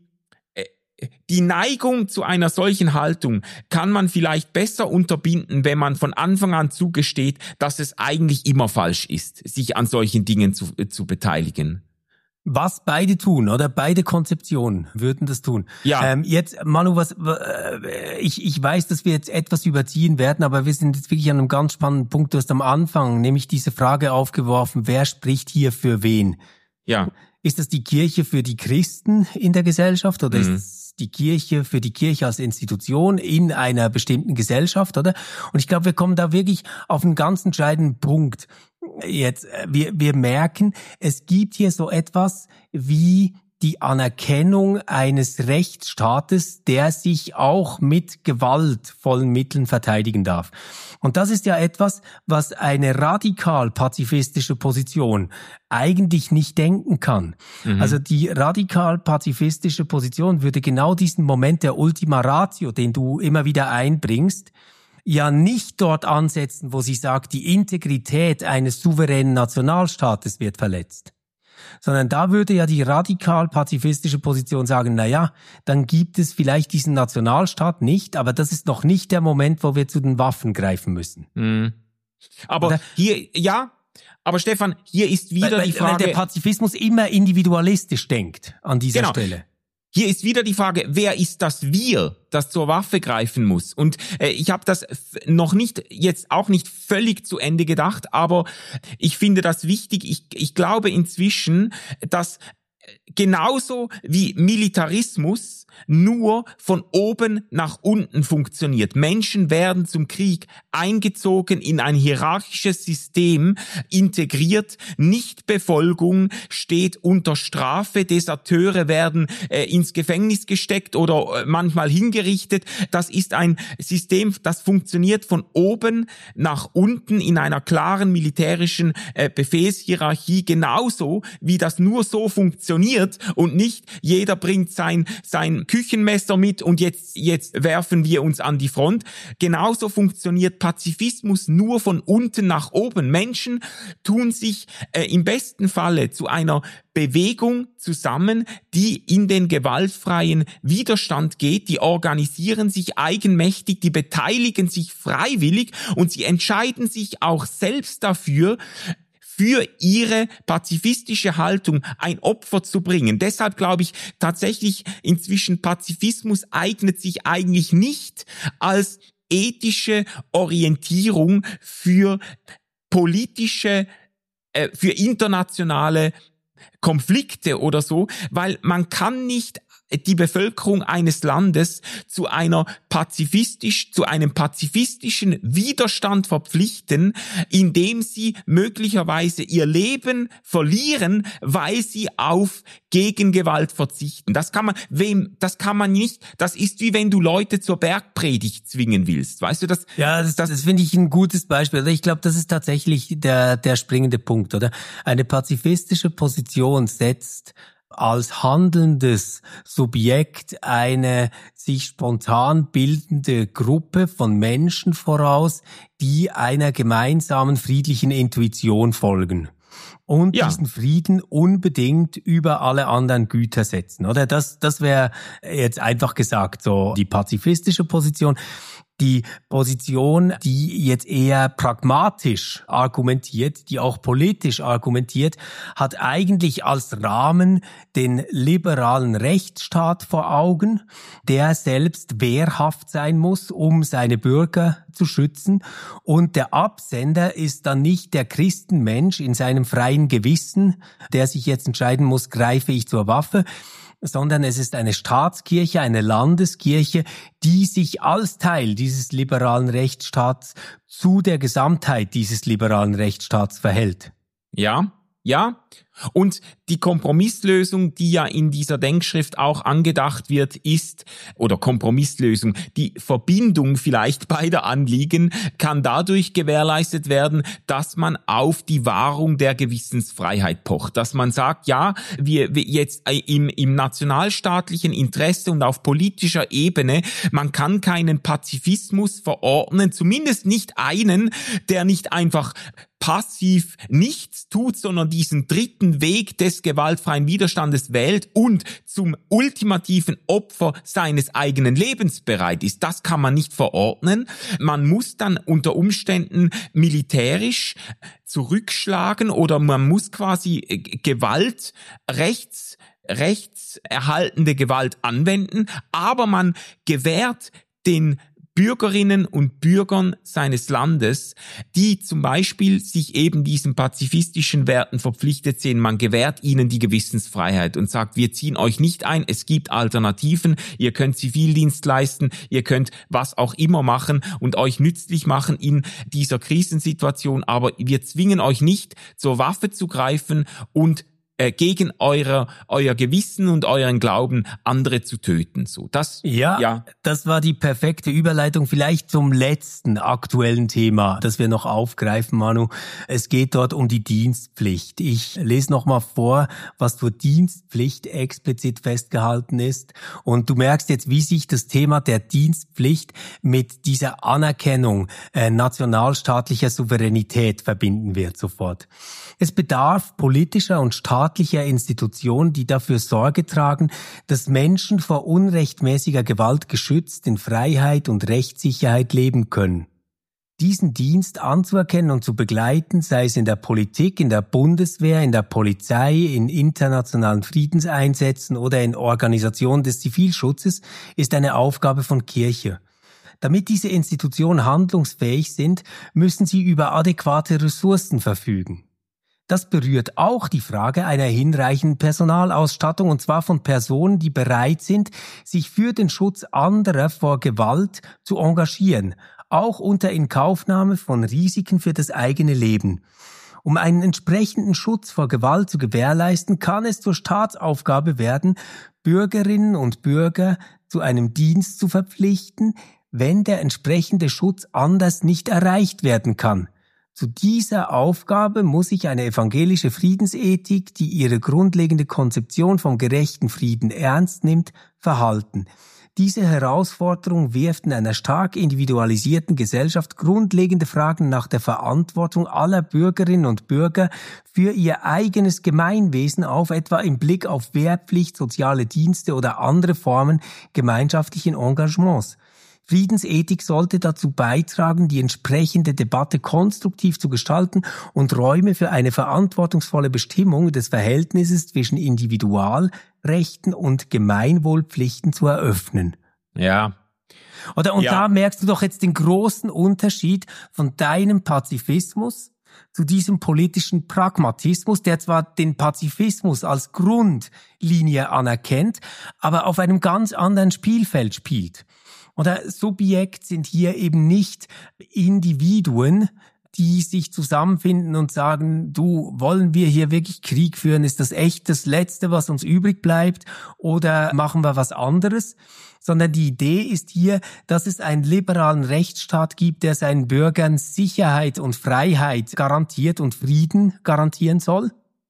Die Neigung zu einer solchen Haltung kann man vielleicht besser unterbinden, wenn man von Anfang an zugesteht, dass es eigentlich immer falsch ist, sich an solchen Dingen zu, zu beteiligen. Was beide tun, oder? Beide Konzeptionen würden das tun. Ja. Ähm, jetzt, Manu, was, äh, ich, ich weiß, dass wir jetzt etwas überziehen werden, aber wir sind jetzt wirklich an einem ganz spannenden Punkt. Du hast am Anfang nämlich diese Frage aufgeworfen, wer spricht hier für wen? Ja. Ist das die Kirche für die Christen in der Gesellschaft oder mhm. ist es die Kirche für die Kirche als Institution in einer bestimmten Gesellschaft, oder? Und ich glaube, wir kommen da wirklich auf einen ganz entscheidenden Punkt. Jetzt, wir, wir merken, es gibt hier so etwas wie die Anerkennung eines Rechtsstaates, der sich auch mit gewaltvollen Mitteln verteidigen darf. Und das ist ja etwas, was eine radikal pazifistische Position eigentlich nicht denken kann. Mhm. Also die radikal pazifistische Position würde genau diesen Moment der Ultima Ratio, den du immer wieder einbringst, ja nicht dort ansetzen, wo sie sagt, die Integrität eines souveränen Nationalstaates wird verletzt. Sondern da würde ja die radikal-pazifistische Position sagen, na ja, dann gibt es vielleicht diesen Nationalstaat nicht, aber das ist noch nicht der Moment, wo wir zu den Waffen greifen müssen. Mhm. Aber Oder? hier, ja, aber Stefan, hier ist wieder weil, die Frage... Weil der Pazifismus immer individualistisch denkt an dieser genau. Stelle. Hier ist wieder die Frage, wer ist das Wir, das zur Waffe greifen muss? Und äh, ich habe das noch nicht, jetzt auch nicht völlig zu Ende gedacht, aber ich finde das wichtig. Ich, ich glaube inzwischen, dass genauso wie Militarismus nur von oben nach unten funktioniert. Menschen werden zum Krieg eingezogen, in ein hierarchisches System integriert. Nichtbefolgung steht unter Strafe. Deserteure werden äh, ins Gefängnis gesteckt oder äh, manchmal hingerichtet. Das ist ein System, das funktioniert von oben nach unten in einer klaren militärischen äh, Befehlshierarchie, genauso wie das nur so funktioniert und nicht jeder bringt sein sein Küchenmesser mit und jetzt jetzt werfen wir uns an die Front. Genauso funktioniert Pazifismus nur von unten nach oben. Menschen tun sich äh, im besten Falle zu einer Bewegung zusammen, die in den gewaltfreien Widerstand geht, die organisieren sich eigenmächtig, die beteiligen sich freiwillig und sie entscheiden sich auch selbst dafür, für ihre pazifistische Haltung ein Opfer zu bringen. Deshalb glaube ich tatsächlich inzwischen, Pazifismus eignet sich eigentlich nicht als ethische Orientierung für politische, äh, für internationale Konflikte oder so, weil man kann nicht die Bevölkerung eines Landes zu einer pazifistisch, zu einem pazifistischen Widerstand verpflichten, indem sie möglicherweise ihr Leben verlieren, weil sie auf Gegengewalt verzichten. Das kann man, wem, das kann man nicht, das ist wie wenn du Leute zur Bergpredigt zwingen willst. Weißt du, das? Ja, das, das, das finde ich ein gutes Beispiel. Ich glaube, das ist tatsächlich der, der springende Punkt, oder? Eine pazifistische Position setzt als handelndes Subjekt eine sich spontan bildende Gruppe von Menschen voraus, die einer gemeinsamen friedlichen Intuition folgen und ja. diesen Frieden unbedingt über alle anderen Güter setzen, oder? Das, das wäre jetzt einfach gesagt so die pazifistische Position. Die Position, die jetzt eher pragmatisch argumentiert, die auch politisch argumentiert, hat eigentlich als Rahmen den liberalen Rechtsstaat vor Augen, der selbst wehrhaft sein muss, um seine Bürger zu schützen. Und der Absender ist dann nicht der Christenmensch in seinem freien Gewissen, der sich jetzt entscheiden muss, greife ich zur Waffe, sondern es ist eine Staatskirche, eine Landeskirche, die sich als Teil dieses liberalen Rechtsstaats zu der Gesamtheit dieses liberalen Rechtsstaats verhält. Ja, ja. Und die Kompromisslösung, die ja in dieser Denkschrift auch angedacht wird, ist, oder Kompromisslösung, die Verbindung vielleicht beider Anliegen kann dadurch gewährleistet werden, dass man auf die Wahrung der Gewissensfreiheit pocht. Dass man sagt, ja, wir, wir jetzt im, im nationalstaatlichen Interesse und auf politischer Ebene, man kann keinen Pazifismus verordnen, zumindest nicht einen, der nicht einfach passiv nichts tut, sondern diesen dritten Weg des gewaltfreien Widerstandes wählt und zum ultimativen Opfer seines eigenen Lebens bereit ist. Das kann man nicht verordnen. Man muss dann unter Umständen militärisch zurückschlagen oder man muss quasi Gewalt, rechts, rechtserhaltende Gewalt anwenden, aber man gewährt den Bürgerinnen und Bürgern seines Landes, die zum Beispiel sich eben diesen pazifistischen Werten verpflichtet sehen, man gewährt ihnen die Gewissensfreiheit und sagt, wir ziehen euch nicht ein, es gibt Alternativen, ihr könnt Zivildienst leisten, ihr könnt was auch immer machen und euch nützlich machen in dieser Krisensituation, aber wir zwingen euch nicht, zur Waffe zu greifen und Äh, gegen euer, euer Gewissen und euren Glauben andere zu töten. So, das, ja, ja, das war die perfekte Überleitung vielleicht zum letzten aktuellen Thema, das wir noch aufgreifen, Manu. Es geht dort um die Dienstpflicht. Ich lese nochmal vor, was zur Dienstpflicht explizit festgehalten ist. Und du merkst jetzt, wie sich das Thema der Dienstpflicht mit dieser Anerkennung äh, nationalstaatlicher Souveränität verbinden wird sofort. Es bedarf politischer und staatlicher Institutionen, die dafür Sorge tragen, dass Menschen vor unrechtmäßiger Gewalt geschützt in Freiheit und Rechtssicherheit leben können. Diesen Dienst anzuerkennen und zu begleiten, sei es in der Politik, in der Bundeswehr, in der Polizei, in internationalen Friedenseinsätzen oder in Organisationen des Zivilschutzes, ist eine Aufgabe von Kirche. Damit diese Institutionen handlungsfähig sind, müssen sie über adäquate Ressourcen verfügen. Das berührt auch die Frage einer hinreichenden Personalausstattung, und zwar von Personen, die bereit sind, sich für den Schutz anderer vor Gewalt zu engagieren, auch unter Inkaufnahme von Risiken für das eigene Leben. Um einen entsprechenden Schutz vor Gewalt zu gewährleisten, kann es zur Staatsaufgabe werden, Bürgerinnen und Bürger zu einem Dienst zu verpflichten, wenn der entsprechende Schutz anders nicht erreicht werden kann. Zu dieser Aufgabe muss sich eine evangelische Friedensethik, die ihre grundlegende Konzeption vom gerechten Frieden ernst nimmt, verhalten. Diese Herausforderung wirft in einer stark individualisierten Gesellschaft grundlegende Fragen nach der Verantwortung aller Bürgerinnen und Bürger für ihr eigenes Gemeinwesen auf, etwa im Blick auf Wehrpflicht, soziale Dienste oder andere Formen gemeinschaftlichen Engagements. Friedensethik sollte dazu beitragen, die entsprechende Debatte konstruktiv zu gestalten und Räume für eine verantwortungsvolle Bestimmung des Verhältnisses zwischen Individualrechten und Gemeinwohlpflichten zu eröffnen. Ja. Oder, und ja. da merkst du doch jetzt den großen Unterschied von deinem Pazifismus zu diesem politischen Pragmatismus, der zwar den Pazifismus als Grundlinie anerkennt, aber auf einem ganz anderen Spielfeld spielt. Oder Subjekt sind hier eben nicht Individuen, die sich zusammenfinden und sagen, du, wollen wir hier wirklich Krieg führen? Ist das echt das Letzte, was uns übrig bleibt? Oder machen wir was anderes? Sondern die Idee ist hier, dass es einen liberalen Rechtsstaat gibt, der seinen Bürgern Sicherheit und Freiheit garantiert und Frieden garantieren soll.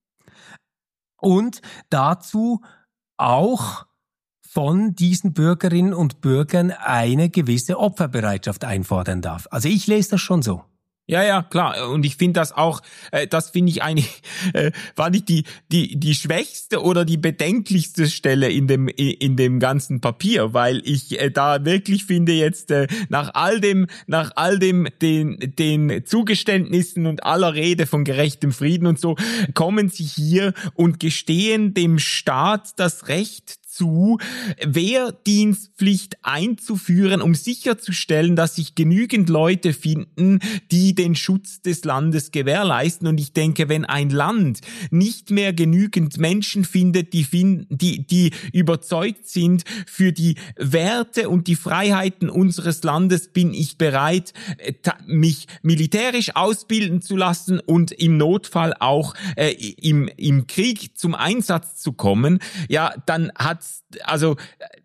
Und dazu auch von diesen Bürgerinnen und Bürgern eine gewisse Opferbereitschaft einfordern darf. Also ich lese das schon so. Ja, ja, klar. Und ich finde das auch, äh, das finde ich eigentlich, äh, war nicht die, die, die schwächste oder die bedenklichste Stelle in dem, in dem ganzen Papier, weil ich äh, da wirklich finde jetzt, äh, nach all dem, nach all dem, den, den Zugeständnissen und aller Rede von gerechtem Frieden und so, kommen sie hier und gestehen dem Staat das Recht zu, Wehrdienstpflicht einzuführen, um sicherzustellen, dass sich genügend Leute finden, die den Schutz des Landes gewährleisten. Und ich denke, wenn ein Land nicht mehr genügend Menschen findet, die, finden, die, die überzeugt sind für die Werte und die Freiheiten unseres Landes, bin ich bereit, mich militärisch ausbilden zu lassen und im Notfall auch äh, im, im Krieg zum Einsatz zu kommen. Ja, dann hat Also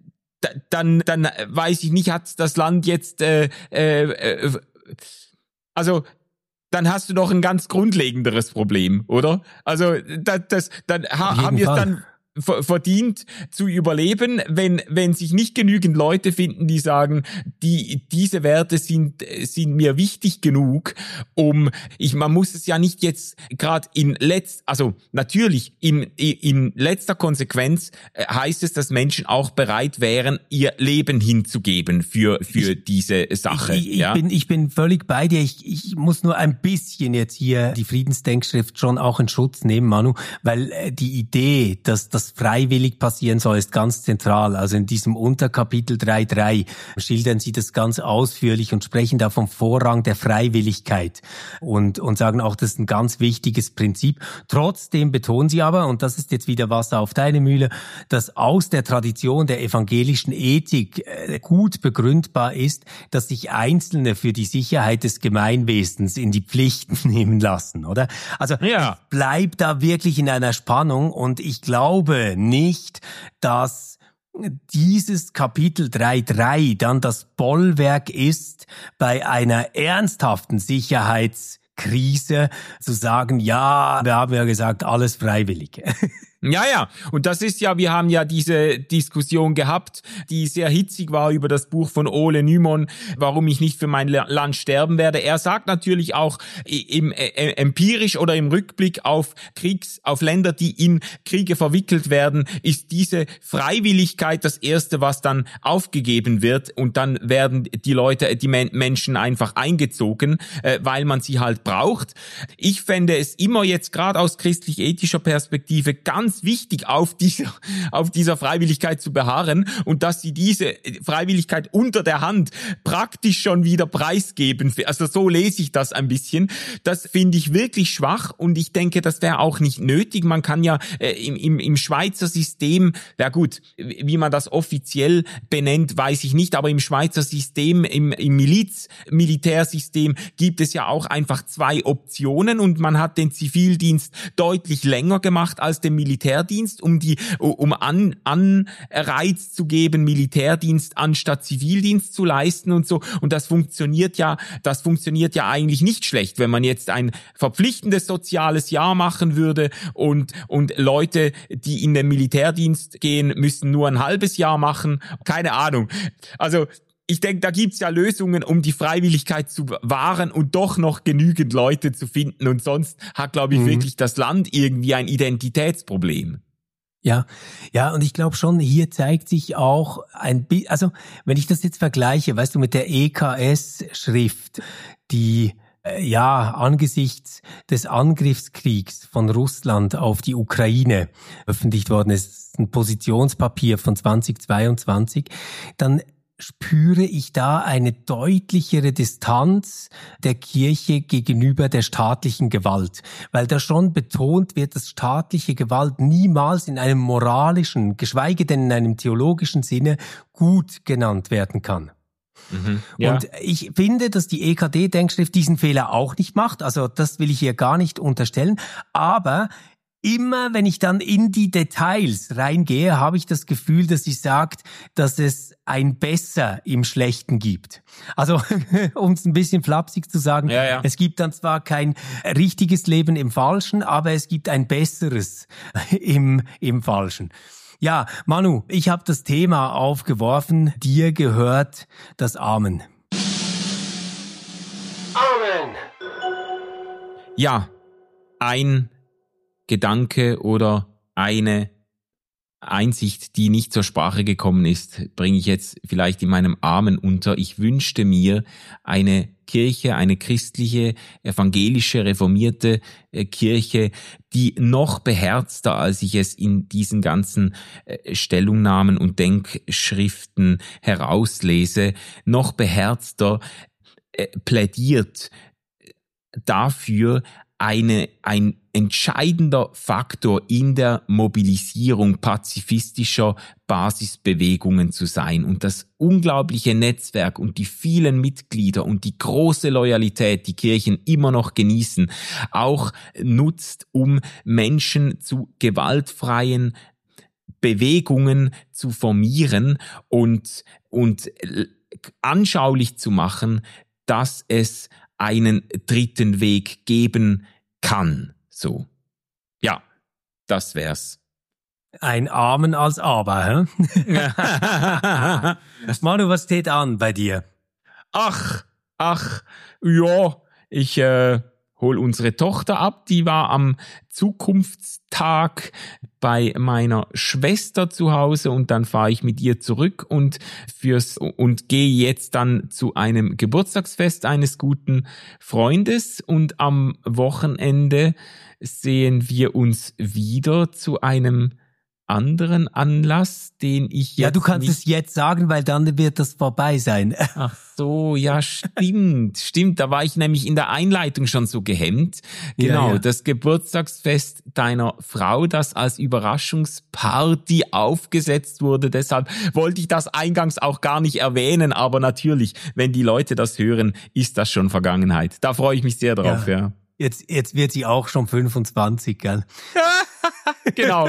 dann dann weiß ich nicht, hat das Land jetzt äh, äh, also dann hast du doch ein ganz grundlegenderes Problem, oder? Also das, das dann ha, haben wir es dann verdient zu überleben, wenn wenn sich nicht genügend Leute finden, die sagen, die diese Werte sind sind mir wichtig genug, um ich man muss es ja nicht jetzt gerade in letzt also natürlich in in letzter Konsequenz heißt es, dass Menschen auch bereit wären, ihr Leben hinzugeben für für ich, diese Sache. Ich, ich, ja? ich bin ich bin völlig bei dir. Ich ich muss nur ein bisschen jetzt hier die Friedensdenkschrift schon auch in Schutz nehmen, Manu, weil die Idee, dass das freiwillig passieren soll, ist ganz zentral. Also in diesem Unterkapitel drei Punkt drei schildern Sie das ganz ausführlich und sprechen da vom Vorrang der Freiwilligkeit und, und sagen auch, das ist ein ganz wichtiges Prinzip. Trotzdem betonen Sie aber, und das ist jetzt wieder Wasser auf deine Mühle, dass aus der Tradition der evangelischen Ethik gut begründbar ist, dass sich Einzelne für die Sicherheit des Gemeinwesens in die Pflichten nehmen lassen, oder? Also ja. Ich bleib da wirklich in einer Spannung und ich glaube nicht, dass dieses Kapitel drei Punkt drei dann das Bollwerk ist, bei einer ernsthaften Sicherheitskrise zu sagen, ja, wir haben ja gesagt, alles freiwillig. Ja, ja. Und das ist ja, wir haben ja diese Diskussion gehabt, die sehr hitzig war über das Buch von Ole Nymon, warum ich nicht für mein Land sterben werde. Er sagt natürlich auch im äh, empirisch oder im Rückblick auf Kriegs, auf Länder, die in Kriege verwickelt werden, ist diese Freiwilligkeit das Erste, was dann aufgegeben wird und dann werden die Leute, die Men- Menschen einfach eingezogen, äh, weil man sie halt braucht. Ich fände es immer jetzt gerade aus christlich-ethischer Perspektive ganz wichtig, auf dieser, auf dieser Freiwilligkeit zu beharren und dass sie diese Freiwilligkeit unter der Hand praktisch schon wieder preisgeben. Also so lese ich das ein bisschen. Das finde ich wirklich schwach und ich denke, das wäre auch nicht nötig. Man kann ja äh, im, im, im Schweizer System, ja gut, wie man das offiziell benennt, weiß ich nicht, aber im Schweizer System, im, im Miliz, Militärsystem gibt es ja auch einfach zwei Optionen und man hat den Zivildienst deutlich länger gemacht als den Militärdienst. Militärdienst, um die, um an, Anreiz zu geben, Militärdienst anstatt Zivildienst zu leisten und so. Und das funktioniert ja, das funktioniert ja eigentlich nicht schlecht, wenn man jetzt ein verpflichtendes soziales Jahr machen würde und, und Leute, die in den Militärdienst gehen, müssen nur ein halbes Jahr machen. Keine Ahnung. Also, ich denke, da gibt's ja Lösungen, um die Freiwilligkeit zu wahren und doch noch genügend Leute zu finden. Und sonst hat, glaube ich, mhm. wirklich das Land irgendwie ein Identitätsproblem. Ja, ja, und ich glaube schon, hier zeigt sich auch ein bisschen, also wenn ich das jetzt vergleiche, weißt du, mit der E K S-Schrift, die ja angesichts des Angriffskriegs von Russland auf die Ukraine veröffentlicht worden ist, ein Positionspapier von zwanzig zweiundzwanzig, dann spüre ich da eine deutlichere Distanz der Kirche gegenüber der staatlichen Gewalt, weil da schon betont wird, dass staatliche Gewalt niemals in einem moralischen, geschweige denn in einem theologischen Sinne gut genannt werden kann. Mhm, ja. Und ich finde, dass die E K D-Denkschrift diesen Fehler auch nicht macht, also das will ich ihr gar nicht unterstellen, aber immer, wenn ich dann in die Details reingehe, habe ich das Gefühl, dass sie sagt, dass es ein Besser im Schlechten gibt. Also, um es ein bisschen flapsig zu sagen, ja, ja. Es gibt dann zwar kein richtiges Leben im Falschen, aber es gibt ein besseres im, im Falschen. Ja, Manu, ich habe das Thema aufgeworfen. Dir gehört das Amen. Amen. Ja, ein Gedanke oder eine Einsicht, die nicht zur Sprache gekommen ist, bringe ich jetzt vielleicht in meinem Amen unter. Ich wünschte mir eine Kirche, eine christliche, evangelische, reformierte Kirche, die noch beherzter, als ich es in diesen ganzen Stellungnahmen und Denkschriften herauslese, noch beherzter plädiert dafür, eine, ein entscheidender Faktor in der Mobilisierung pazifistischer Basisbewegungen zu sein und das unglaubliche Netzwerk und die vielen Mitglieder und die große Loyalität, die Kirchen immer noch genießen, auch nutzt, um Menschen zu gewaltfreien Bewegungen zu formieren und, und anschaulich zu machen, dass es einen dritten Weg geben kann. So. Ja, das wär's. Ein Amen als Aber, hä? Manu, was steht an bei dir? Ach, ach, ja, ich äh, hol unsere Tochter ab. Die war am Zukunftstag bei meiner Schwester zu Hause und dann fahre ich mit ihr zurück und fürs und gehe jetzt dann zu einem Geburtstagsfest eines guten Freundes und am Wochenende sehen wir uns wieder zu einem anderen Anlass, den ich jetzt Ja, du kannst nicht es jetzt sagen, weil dann wird das vorbei sein. Ach so, ja, stimmt, stimmt. Da war ich nämlich in der Einleitung schon so gehemmt. Genau, ja, ja. Das Geburtstagsfest deiner Frau, das als Überraschungsparty aufgesetzt wurde. Deshalb wollte ich das eingangs auch gar nicht erwähnen. Aber natürlich, wenn die Leute das hören, ist das schon Vergangenheit. Da freue ich mich sehr drauf, ja. ja. Jetzt, jetzt wird sie auch schon fünfundzwanzig, gell? Genau.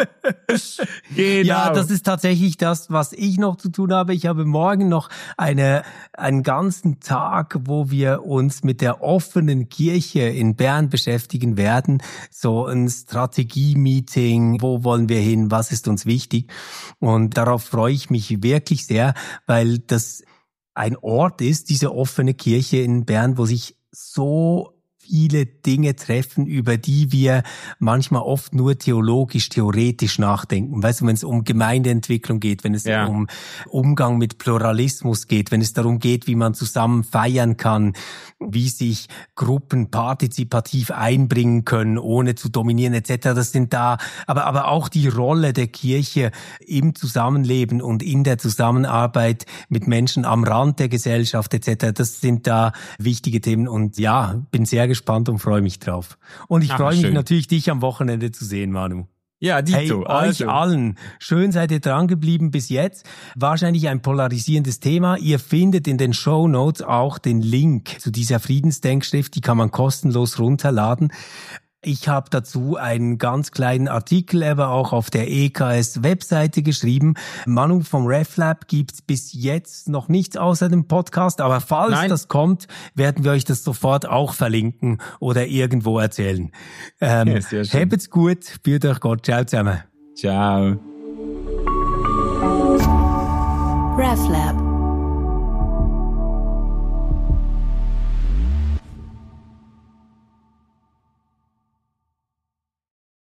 genau. Ja, das ist tatsächlich das, was ich noch zu tun habe. Ich habe morgen noch eine, einen ganzen Tag, wo wir uns mit der offenen Kirche in Bern beschäftigen werden. So ein Strategie-Meeting. Wo wollen wir hin? Was ist uns wichtig? Und darauf freue ich mich wirklich sehr, weil das ein Ort ist, diese offene Kirche in Bern, wo sich so viele Dinge treffen, über die wir manchmal oft nur theologisch, theoretisch nachdenken. Weißt du, wenn es um Gemeindeentwicklung geht, wenn es ja. um Umgang mit Pluralismus geht, wenn es darum geht, wie man zusammen feiern kann, wie sich Gruppen partizipativ einbringen können, ohne zu dominieren et cetera. Das sind da, aber aber auch die Rolle der Kirche im Zusammenleben und in der Zusammenarbeit mit Menschen am Rand der Gesellschaft et cetera. Das sind da wichtige Themen und ja, bin sehr gespannt und freue mich drauf. Und ich Ach, freue mich schön. natürlich, dich am Wochenende zu sehen, Manu. Ja, Dito. Hey, also. euch allen. Schön seid ihr dran geblieben bis jetzt. Wahrscheinlich ein polarisierendes Thema. Ihr findet in den Shownotes auch den Link zu dieser Friedensdenkschrift. Die kann man kostenlos runterladen. Ich habe dazu einen ganz kleinen Artikel aber auch auf der E K S-Webseite geschrieben. Manu vom RefLab gibt's bis jetzt noch nichts außer dem Podcast, aber falls Nein. das kommt, werden wir euch das sofort auch verlinken oder irgendwo erzählen. Ähm, ja, habt's gut, führt euch Gott, ciao zusammen. Ciao. RefLab